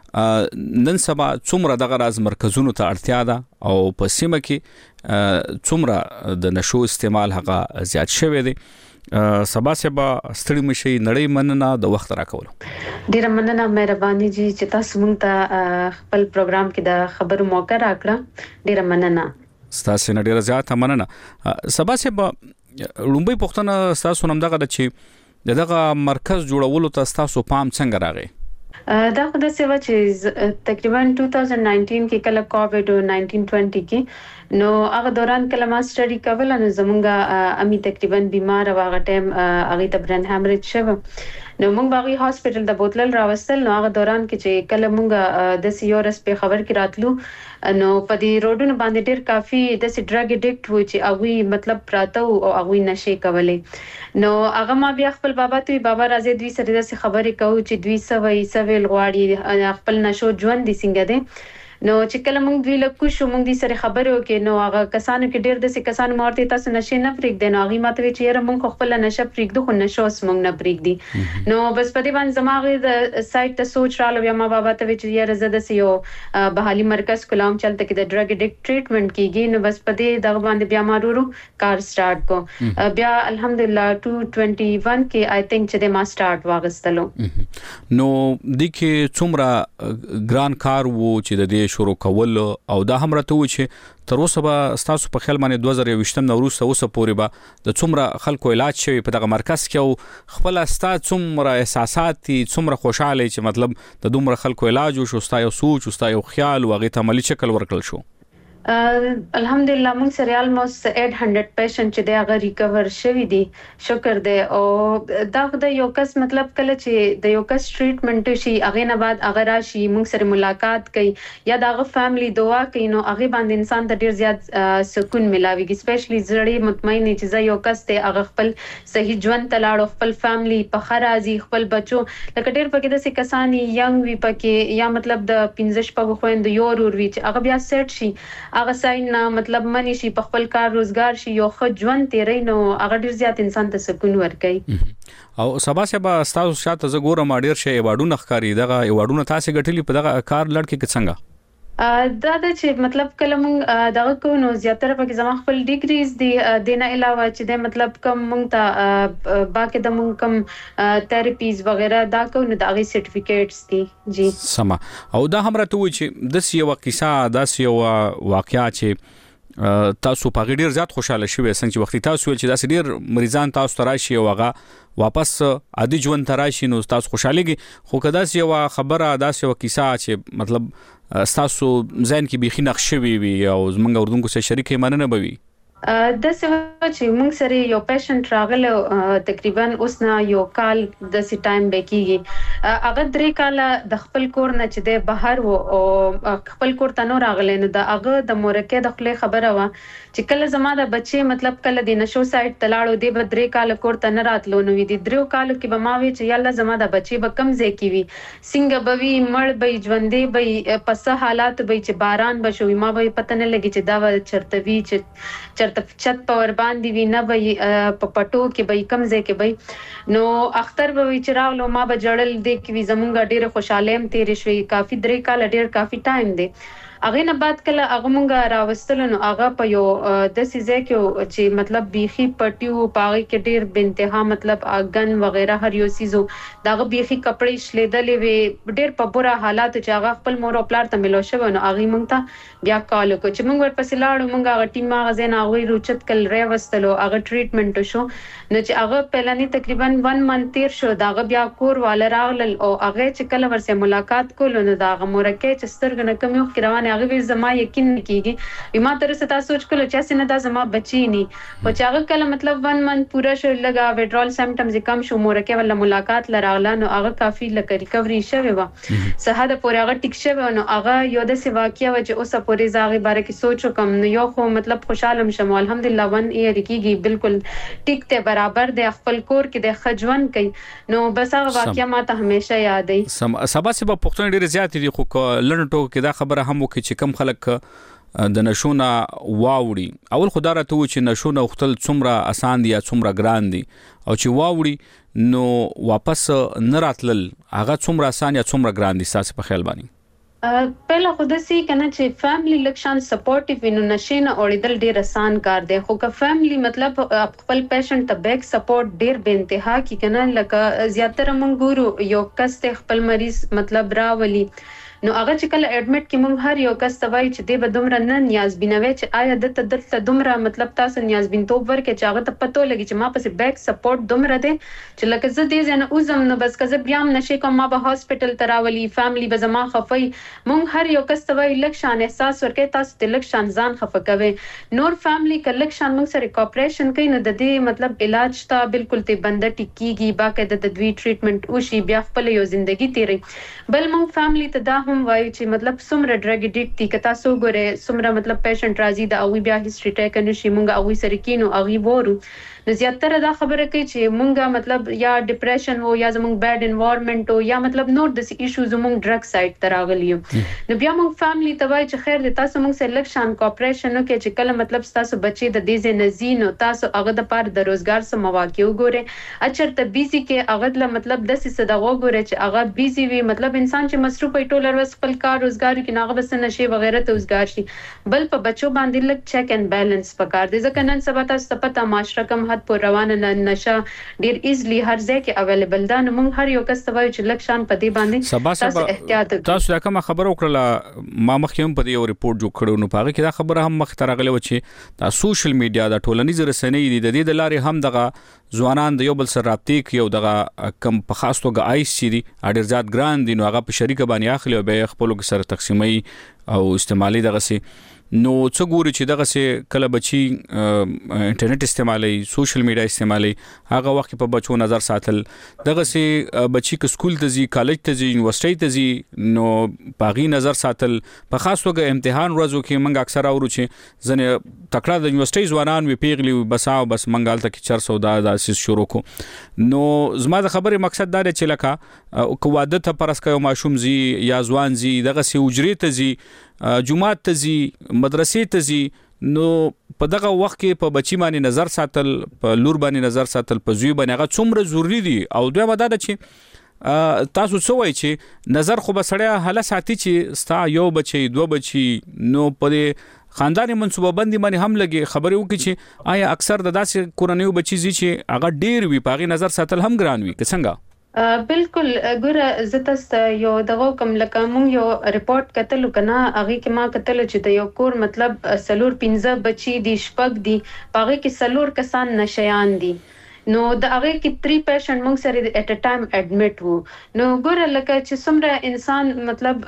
چې نن سبا څومره دغه راز مرکزونو ته اړتیا ده او په سیمه کې څومره د نشو استعمال هغه زیات شوی دی. سبا سبا ستړي مشي نړۍ مننه د وخت راکول ډیره مننه مهرباني جی چې تاسو مونږ ته خپل پروګرام کې د خبرو موقع راکړه ډیره مننه تاسو نه ډیره زیاته مننه. سبا سبا لومبي پښتنه تاسو نوم دغه چې دغه مرکز جوړولو ته تاسو پام څنګه راغی؟ دا خو د سیوا چې تقریبا دوه هزار نولس کې کله کووډ او نولس بیس کې نو هغه دوران کله ما سټډي کوله نو زمونږه امي تقریبا بیمار واغه ټیم هغه ته برن هامریج شو نو موږ باغی هاسپټل د بوتل راوستل نو هغه دوران کې چې کله موږ د سیورس په خبر کې راتلو نو په دې روډونو باندې ډېر کافي د سی ډرګ اډیکټ و چې هغه مطلب پراته او هغه نشي کولای نو هغه ما بیا خپل بابا ته بابا راځي دوی سره د خبرې کوي چې دوی سوي سوي غواړي خپل نشو ژوند دي څنګه دي نو چې کله موږ دوی له کوشو موږ دي سره خبرې وکړو نو هغه کسانو کې ډېر د سې کسانو مارته تاسو نشي نه پریک دی نو هغه ماته چې یاره موږ خپل نشه پریک دو خو نشو موږ نه پریک دی نو بس په دې باندې زماغه د سایت ته سوچ رااله بیا ما بابا ته چې یاره زده سې یو بحالي مرکز کوم چلته کې د ډرګ اډیکټ ټریټمنټ کیږي نو بس په دې دغه باندې بیا ما ورو کار سٹارټ کو بیا الحمدلله دوه هزار اکیس کې آی تھنک چې ما سٹارټ واغستلو نو د کې څومره ګران کار وو چې د دې شروع کول او دا هم راته و چې تر اوسه به تاسو په خیال باندې دوه زره یوویشت نوروز ته اوسه پورې به د څومره خلکو علاج شوی په دغه مرکز کې او خپل استا څومره احساسات څومره خوشاله چې مطلب د دومره خلکو علاج او شوستا یو سوچ او یو خیال واغې ته عملی شکل ورکړل شو؟ الحمدلله موږ سره almost eight hundred پیشنټ چې دا غ ریکور شوی دي شکر دی او دا د یو کس مطلب کله چې د یو کس ټریټمنټ شي هغه نه بعد هغه راشي موږ سره ملاقات کوي یا دا غ فیملی دعا کوي نو هغه باندې انسان ته ډیر زیات سکون ملاويږي سپیشلی زړی مطمئن چې زه یو کس ته هغه خپل صحیح ژوند تلاړو خپل فیملی په خرازي خپل بچو لکه ډیر پکې د سکسانی ینګ وی پکې یا مطلب د پنځه شپږ خويند یو ور وی چې هغه بیا سیټ شي هغه ساين مطلب منی شي په خپل کار روزګار شي یو ښه ژوند تیرې نو هغه ډیر زیات انسان ته سکون ورکړي او سبا سبا تاسو شاته ز ګورم ډیر شی ایوارډونه ښکاری دغه ایوارډونه تاسو غټلی په دغه کار لړ کې څنګه دا د چې مطلب کله مونږ دغه کو نو زیاتره پکې زما خپل ډیګریز دي دینه علاوه چې د مطلب کوم مونږ ته باقي د مونږ کوم تھراپیز وغیرہ دا کو نو دغه سرټیفیکیټس دي جی سما او دا هم راته و چې د یو قصه د یو واقعیا چې تاسو په ډیر زیات خوشاله شوي څنګه چې وخت تاسو ول چې داس ډیر مریضان تاسو تراشي او هغه واپس عادي ژوند تراشي نو تاسو خوشاليږي خو کدا یو خبره داس یو قصه چې مطلب تاسو ځین کې بيخي نقش شوي وي او زمونږ اردوونکو سره شریکې مننه بوي د څه چې موږ سره یو پیشنټ راغله تقریبا اوس نه یو کال د سی ټایم بکیږي هغه درې کاله د خپل کور نه چې د بهر وو او خپل کور ته نو راغله نو د هغه د مورکه د خپل خبره وا چې کله زما د بچي مطلب کله د نشو سایت تلاړو دی به درې کاله کور ته نه راتلو نو دي درو کالو کې به ما وی چې یاله زما د بچي به کم ځای کی وي څنګه به وی مړ به ژوندې به پس حالات به چې باران بشوي ما به پته نه لګي چې دا چرته وی چې چرته چت پاور باندې وی نه به په پټو کې به کم ځای کې به نو اختر به وی چې راولو ما به جړل دی کې وی زمونږ ډیره خوشاله هم تیر شوي کافي درې کال ډیر کافي ټایم دی هغه نه بعد کله هغه مونږه راوستل نو هغه په یو د سیزه کې چې مطلب بیخي پټیو پاغي کې ډیر بنتها مطلب اگن وغیرہ هر یو سیزو داغه بیخي کپڑے شلیدلې وی ډیر په بوره حالات چې هغه خپل مور او پلار ته ملو شو نو هغه مونږ ته بیا کال کو چې مونږ ورپسې لاړو مونږ هغه ټیم هغه زین هغه روچت کل ری وستلو هغه ټریټمنټ شو نو چې هغه پهلنی تقریبا ون منث تیر شو داغه بیا کور والا راغل او هغه چې کله ورسره ملاقات کول نو داغه مورکه چې سترګنه کم یو روانه هغه وی زما یقین کیږي ما تر څه تاسو سوچ کولو چې څنګه دا زما بچی ني او چې هغه کله مطلب ون منث پورا شو لگا وډرال سمپټمز کم شو مورکه ولا ملاقات لراغله نو هغه کافي لکه ریکوري شوه وا صحه د پورې هغه ټیک شوه نو هغه یو د سی واقعیا و چې اوسه پورې زاغي باره کې سوچ کم نو یو خو مطلب خوشاله شم الحمدلله ون ایر کیږي بالکل ټیک ته برابر د خپل کور کې د خجون کوي نو بس هغه واقعیا ما ته همیشه یادې سم سبا سبا پښتون ډیر زیات دي خو لړنټو کې دا خبره هم وکړي چې کم خلک د نشونه واوړي اول خدای راته و چې نشونه وختل څومره اسان دي یا څومره ګران دي او چې واوړي نو واپس نه راتلل هغه څومره اسان یا څومره ګران دي تاسو په خیال باندې پهله خود سي کنه چې فیملی لکشان سپورټیو وینو نشینه اوریدل ډیر آسان کار دی خو که فیملی مطلب خپل پیشنټ ته بیک سپورټ ډیر به انتها کی کنه لکه زیاتره مونږ ګورو یو کس ته خپل مریض مطلب راولي نو هغه چې کله اډمټ کې مونږ هر یو کس توای چې دی به دومره نه نیاز بینوي چې آیا د تدلته دومره مطلب تاسو نیاز بین تو ورکه چې هغه ته پته لګي چې ما پسې بیک سپورټ دومره دی چې لکه زه دې نه اوزم نو بس کزه بیا نشي کوم ما به هاسپټل تراولي فیملی به زما خفي مونږ هر یو کس توای لکشان احساس ورکه تاسو ته لکشان ځان خفه کوي نور فیملی ک لکشان مونږ سره کوپریشن کوي نو د دې مطلب علاج ته بالکل ته بند ټیکيږي باقاعده د دوی ټریټمنټ او شي بیا خپل یو ژوندۍ تیری بل مونږ فیملی ته دا هم وایو چې مطلب سمره ډرګ اډیکټ دي کتا سو ګوره سمره مطلب پیشنټ راځي دا او بیا هیستوري ټیک نه شي مونږه او سره کینو او وورو نو زیاتره دا خبره کوي چې مونږه مطلب یا ډیپریشن وو یا زمونږ بیډ انوایرنمنت یا مطلب نور د ایشوز مونږ ډرګ سایت تراغلیو نو بیا مونږ فیملی ته وایي چې خیر د تاسو مونږ سره لکشان کوپریشن وکړي چې کله مطلب تاسو بچي د دې نزین او تاسو هغه د پاره د روزګار سم مواقع وګوره اچرته بیزی کې هغه لمطلب د سې صدغه وګوره چې هغه بیزی وي مطلب انسان چې مصروف وي ټول ورځ خپل کار روزګار کې ناغه بس نشي وغیرہ ته روزګار شي بل په بچو باندې لک چیک اینڈ بیلانس پکار دي ځکه نن سبا تاسو پته معاشره کم حد پر روانه نشه ډیر ایزلی هر ځای کې اویلیبل ده نو موږ هر یو کس ته وایو چې لکشان په دې باندې تاسو احتیاط وکړئ تاسو کوم خبره وکړه ما مخکې په یو ریپورت جوړ کړو نو پاره کې دا خبره هم مخ ته راغله و چې دا سوشل میډیا د ټولنیز رسنۍ د دې د لارې هم دغه ځوانان د یو بل سره رابطې کوي او دغه کم په خاص توګه آی سی دي اډر زیات ګران دي نو هغه په شریک باندې اخلي او به خپل سره تقسیمي او استعمالي دغه سي نو څو ګوري چې دغه سي کله بچي انټرنیټ استعمالي سوشل میډیا استعمالي هغه وخت په بچو نظر ساتل دغه سي بچي ک سکول ته ځي کالج ته ځي یونیورسيټي ته ځي نو پاغي نظر ساتل په خاص توګه امتحان ورځو کې منګ اکثر اورو چې ځنه تکړه د یونیورسيټي ځوانان وی پیغلی بساو بس منګال ته کې چر سودا د شروع کو نو زما د خبره مقصد دا دی چې لکه کو واده ته پرس کوي ماشوم زی یا ځوان زی دغه سي اجري ته زی جمعه ته زی مدرسې ته زی نو په دغه وخت کې په بچی باندې نظر ساتل په لور باندې نظر ساتل په زوی باندې هغه څومره ضروری دي او دوی مده ده چې تاسو څه وایي چې نظر خو به سړی هله ساتي چې ستا یو بچي دوه بچي نو په خاندانی منصوبه بندي باندې هم لګي خبرې وکړي چې آیا اکثر د داسې کورنیو بچي زی چې هغه ډیر وي پاغي نظر ساتل هم ګران وي که څنګه بالکل ګوره زتست یو دغه کوم لکه مونږ یو ریپورت کتلو کنه هغه کې ما کتل چې د یو کور مطلب سلور پنځه بچي دي شپږ دي هغه کې سلور کسان نشيان دي نو د هغه کې تری پیشنټ موږ سره اټ ا ټایم اډمټ وو. نو ګوره لکه چې څومره انسان مطلب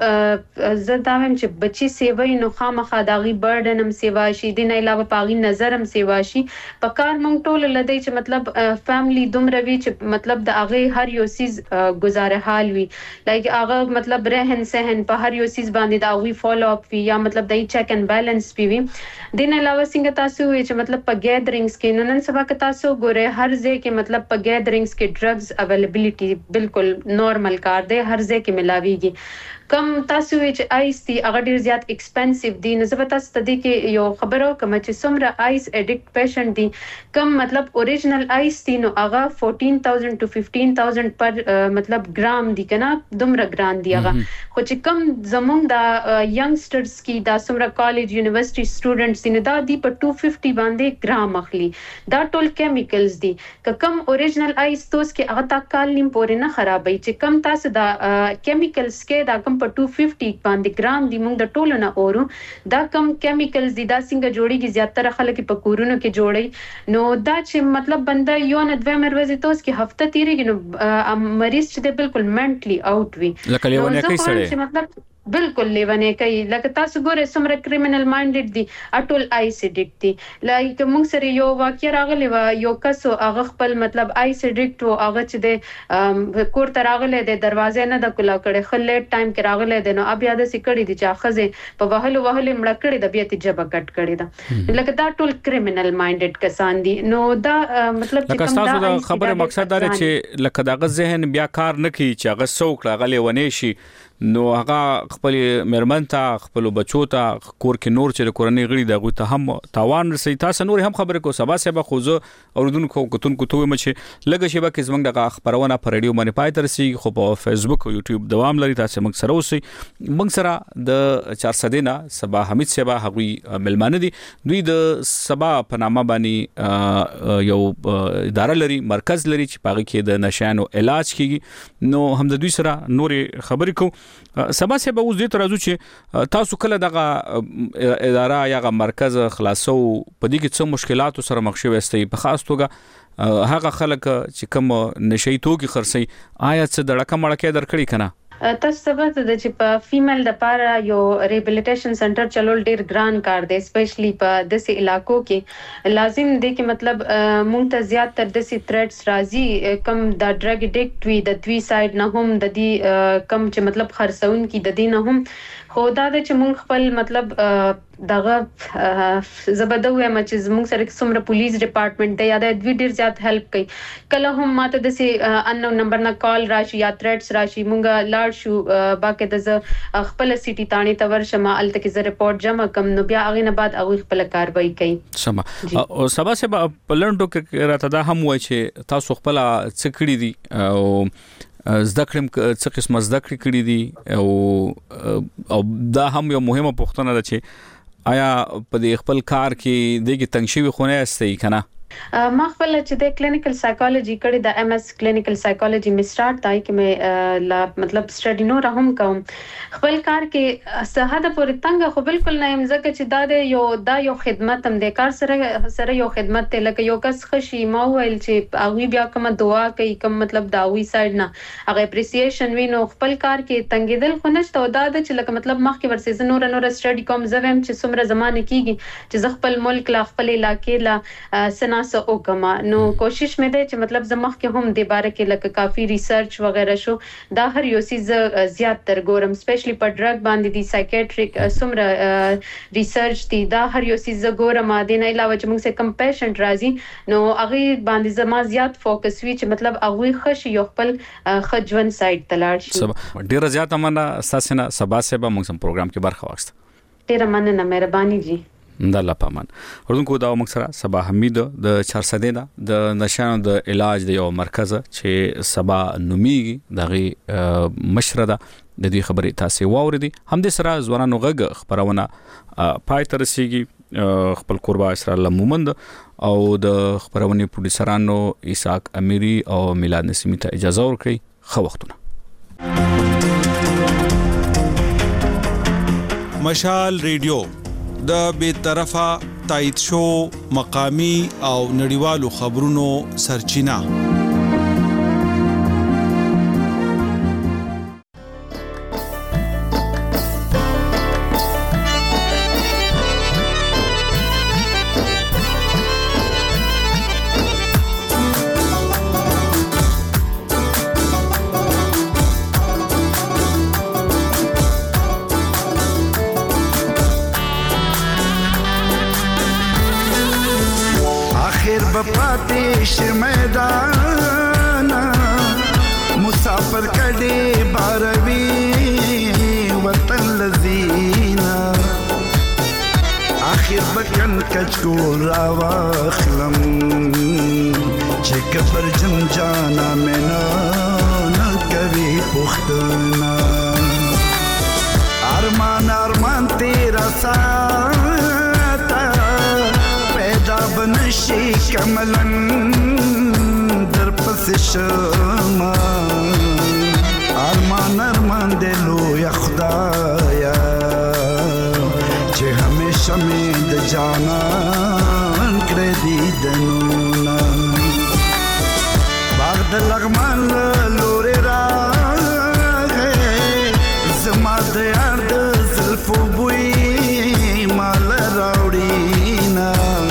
زه دا وایم چې بچي سیوي نو خامخا داغي برډن هم سیوا شي، د نه علاوه پاغي نظر هم سیوا شي. په کار موږ ټول لدی چې مطلب فیملی دومره وی چې مطلب د هغه هر یو سیز گزاره حال وی، لایک هغه مطلب رهن سهن په هر یو سیز باندې دا وی فالو اپ وی یا مطلب دای چیک اینڈ بیلنس پی وی. د نه علاوه څنګه تاسو وی چې مطلب په گیدرینګز کې نن سبا کې تاسو ګوره هر ځای کې مطلب په گیدرینګز کې ډرګز اویلیبিলিټي بالکل نارمل کار دی، هر ځای کې ملاویږي. کم تاسو چې آیس دی هغه ډیر زیات ایکسپنسیو دی. نو زه تاسو ته کې یو خبرو کوم چې څومره آیس اډیکټ پیشنټ دی، کم مطلب اوریجنل آیس دی نو هغه چودہ ہزار ټو پندرہ ہزار پر مطلب ګرام دی کنه، دومره ګران دی هغه. خو چې کم زمونږ دا ینګسټرز کی دا څومره کالج یونیورسيټي سټوډنټس دی نو دا دی په دوه سو پنځه باندې ګرام اخلي. دا ټول کیمیکلز دی. که کم اوریجنل آیس توس کې هغه تا کال نیم پورې نه خرابوي، چې کم تاسو دا کیمیکلز کې دا کم په دوه سو پنځه باندې ګرام دی موږ د ټولو نه اورو. دا کم کیمیکلز دی دا څنګه جوړیږي، زیاتره خلک په کورونو کې جوړي. نو دا چې مطلب بنده یو نه دوه مروزي توس کې هفته تیریږي نو مریض چې بالکل منټلی اوټ وي. لکه لیونه کوي سړی مطلب بالکل لیونه کوي. لکه تاسو ګوره څومره کریمینل مایندډ دي، اټول آیسیډیک دي. لایک موږ سره یو واقعیا راغلی و، یو کس هغه خپل مطلب آیسیډیک و، هغه چې د کور ته راغلی د دروازې نه د کلا کړي خل لیټ ټایم کې راغلی دی نو بیا د سکړې دي چې خزه په وهلو وهلې مړ کړي د بیا تی جبه کټ کړي دا. لکه دا ټول کریمینل مایندډ کسان دي. نو دا مطلب چې کوم دا خبره مقصد دا چې لکه دا غ ذهن بیا کار نه کوي چې هغه څوک راغلی ونی شي نو هغه خپل مرمن ته خپل بچو ته کور کې نور چې کورنۍ غړي دغه ته هم تاوان رسي. تاسو نور هم خبره کو سبا سبا خوځو اوردونکو کوتونکو ته مچ لګه شی به کې زمنګ دغه خبرونه پر رادیو باندې پای تر سي، خو په فیسبوک او یوټیوب دوام لري. تاسو موږ سره اوسئ. موږ سره د چار سده نه سبا حمید سبا هغوی ملمانه دي. دوی د سبا په نامه باندې یو اداره لري، مرکز لري چې پاږي کې د نشانو علاج کیږي. نو هم د دوی سره نور خبرې کو سبا سبا اوس دې ترازو چې تاسو کله دغه اداره یا غ مرکز خلاصو په دې کې څه مشکلات سره مخ شوي استي، په خاص توګه هغه خلک چې کوم نشي توکي خرسي آیا څه دړه کمړه درکړي کنه؟ تاسو ثبت د چې په فیمیل د پاره یو ریهابلیټیشن سنټر چلول ډیر ګران کار دی، سپیشلی په داسې علاقو کې لازم دی چې مطلب مونږ ته زیات تر داسې تھریټس راځي کم د ډرګ اډیکټ وی د دوی سایډ نه هم د دې کم چې مطلب خرڅون کی د دې نه هم. خو دا د چې مونږ خپل مطلب دغه زبدو یم چې موږ سره څومره پولیس ډپارټمنټ دی یا د دوی ډیر زیات هیلپ کوي. کله هم ماته د سي ان نمبر نه کال راشي یا تھریټس راشي مونږه لاړ شو باکه د خپل سيټي تانی ته ورشم الته کې ز ریپورت جمع کم نو بیا هغه نه بعد هغه خپل کاروایی کوي. سم او سبا سبا پلندو کې راته دا هم وای چې تاسو خپل څکړی دي او زده کړم څه قسمه زده کړې کړې دي او او دا هم یو مهمه پوښتنه ده چې آیا په دې خپل کار کې دغه تنګ خونه استي کنه؟ ما خپل چې د کلینیکل سایکولوژي کړي د ام اس کلینیکل سایکولوژي می سٹارټ تای کې مې مطلب سټډي نو راهم کوم. خپل کار کې صحه د پورې تنګ خو بالکل نه يم ځکه چې دا د یو دا یو خدمت هم د کار سره سره یو خدمت ته لکه یو کس خشي ما ویل چې هغه بیا کوم دعا کوي کوم مطلب دا وی سایډ نه هغه اپریسییشن وینو خپل کار کې تنګیدل خو نشته او دا د چې لکه مطلب مخ کې ورسې نور نور سټډي کوم زویم چې څومره زمانه کیږي چې ز خپل ملک لا خپل علاقې لا سنا او کما نو کوشش مې ده چې مطلب زمخ کې هم د باره کې لکه کافي ریسرچ وغیرہ شو دا هر یو سیز زیات تر ګورم سپیشلی په ډرګ باندې دی سایکیټریک سمره ریسرچ دی دا هر یو سیز ګورم د نه علاوه چې موږ سره کم پیشنټ راځي نو هغه باندې زما زیات فوکس وی چې مطلب هغه خش یو خپل خجون سایت تلاړ شي. ډیر زیات مننه ساسنه سبا سبا موږ سم پروګرام کې برخه واخیسته. ډیر مننه مهرباني جی. د الله پامان ورونکو دا موږ سره سبا حمید د چار سده نه د نشانو د علاج د یو مرکز چې سبا نومیږي دغه مشره ده د دې خبرې تاسو واوریدي. هم د سره ځوانانو غږ خبرونه پای تر رسیږي. خپل قربا اسرائیل مومند او د خبرونه پولیسرانو اسحاق امیری او میلاد نسیمی ته اجازه ورکړي. خو وختونه مشال ریډیو د بے طرفه تایید شو مقامی او نړیوالو خبرونو سرچینه. بپاتیش میدانا مسافر کڑی باروی وطن لذینا آخر بکن کچکو راواخلم چک پر جن جانا مینا نکوی پختنا ارمان ارمان تیرا ساتا پیدا بنشی کملن در پس شما ارمان ارمان دلو یا خدایا چه ہمیشہ میں د جانان کرے دیدنونا باغ د لغمان لورے راہ زما د یار د زلفو بوئی مال راوڑینا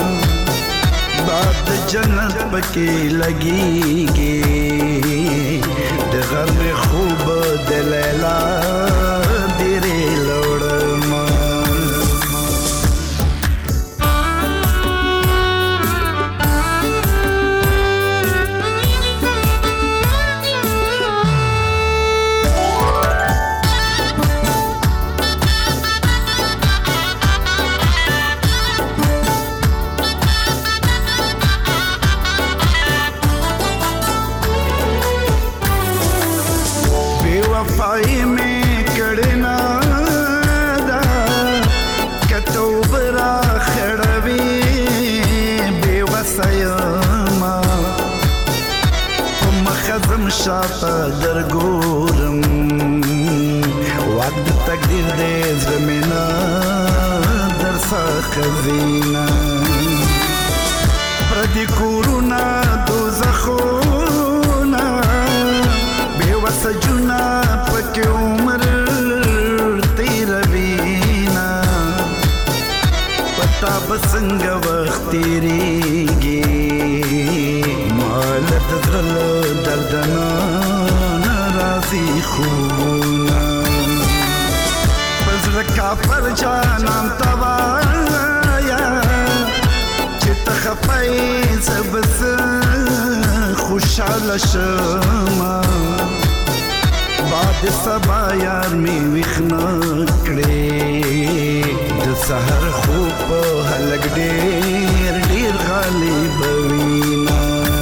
باد جنت پکی لگی گی د غم خوب د لیلا دیرے لوڑما वफाई में कड़ना दा कतो बरा खड़वी बेवसयमा मखदम शाता दरगोरम वक्त तकदीर दे जमीना दरसा खजीना प्रति कोरोना दोज़खोना बेवसजुना पके उम्र तेरवीना पता बसंग वक्त तेरीगी मालत दल दर्दना नाराजी खूना बजरका पर जानम तवाया चित खपाई सबस खुशाल शमा बाद सबा यार में विखना कड़े द सहर खूब हलक डेर डेर गाली बवीना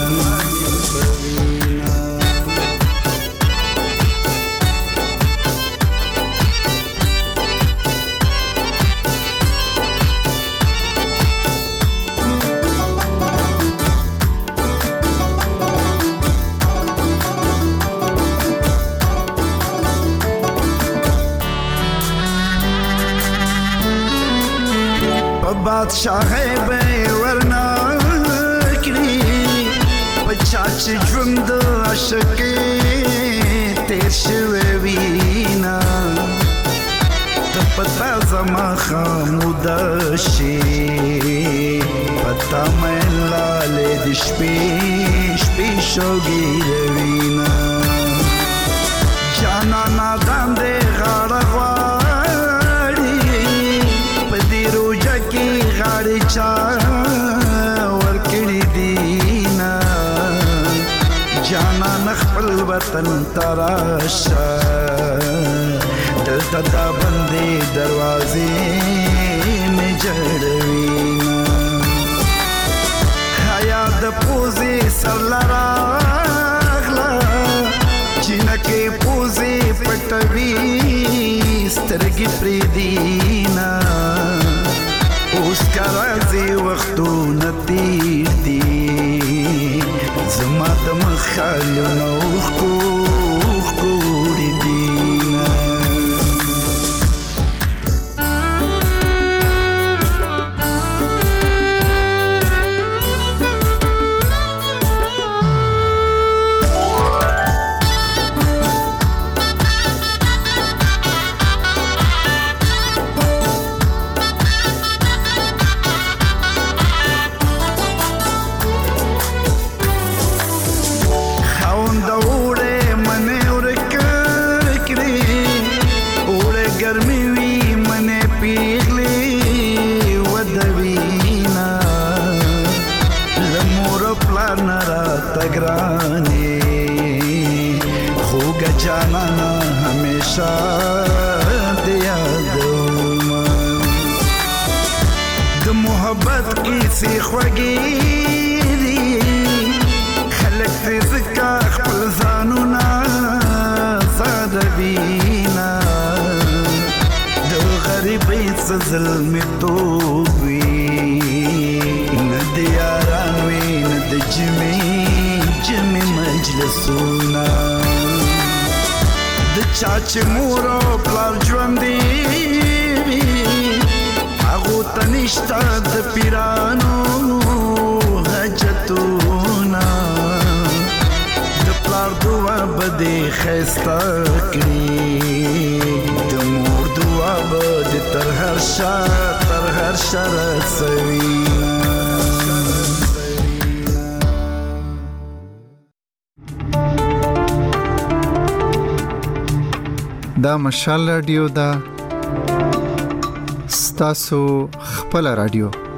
बादशाह बे वरना करी पचाच जुंद अशके तेश वेवीना पता जमा खामुदशी पता मैं लाले दिशपी शपी शोगी रवीना जाना नादान दे गाड़ा गाड़ी चा वर्कड़ी दीना जाना नखपल वतन तराशा दिल तदा बंदे दरवाजे में जड़वीना हयात पूजे सरलरागला जिनके पूजे पटवी स्तरगी प्रीदीना उसका राज़ी वक्तू नतीर दी زما د مخالو نوخ کو کوړی دینا کار نه راته ګرانې خوږه جانانه همیشه دې یادومه د محبت کیسې خوږې دي خلک ترې ځکه خپل ځانونه صادوینه د غریبۍ څه ظلمتوب وي نه د یاران وي نه د جمعې جمعې مجلسونه د چا چې مور او پلار ژوندي وي هغو ته نشته د پیرانو حاجتونه د پلار دعا به دې ښایسته کړي د مور دعا به دې تر هر شا تر هر شا رسوي دا مشال رادیو دا ستاسو خپل رادیو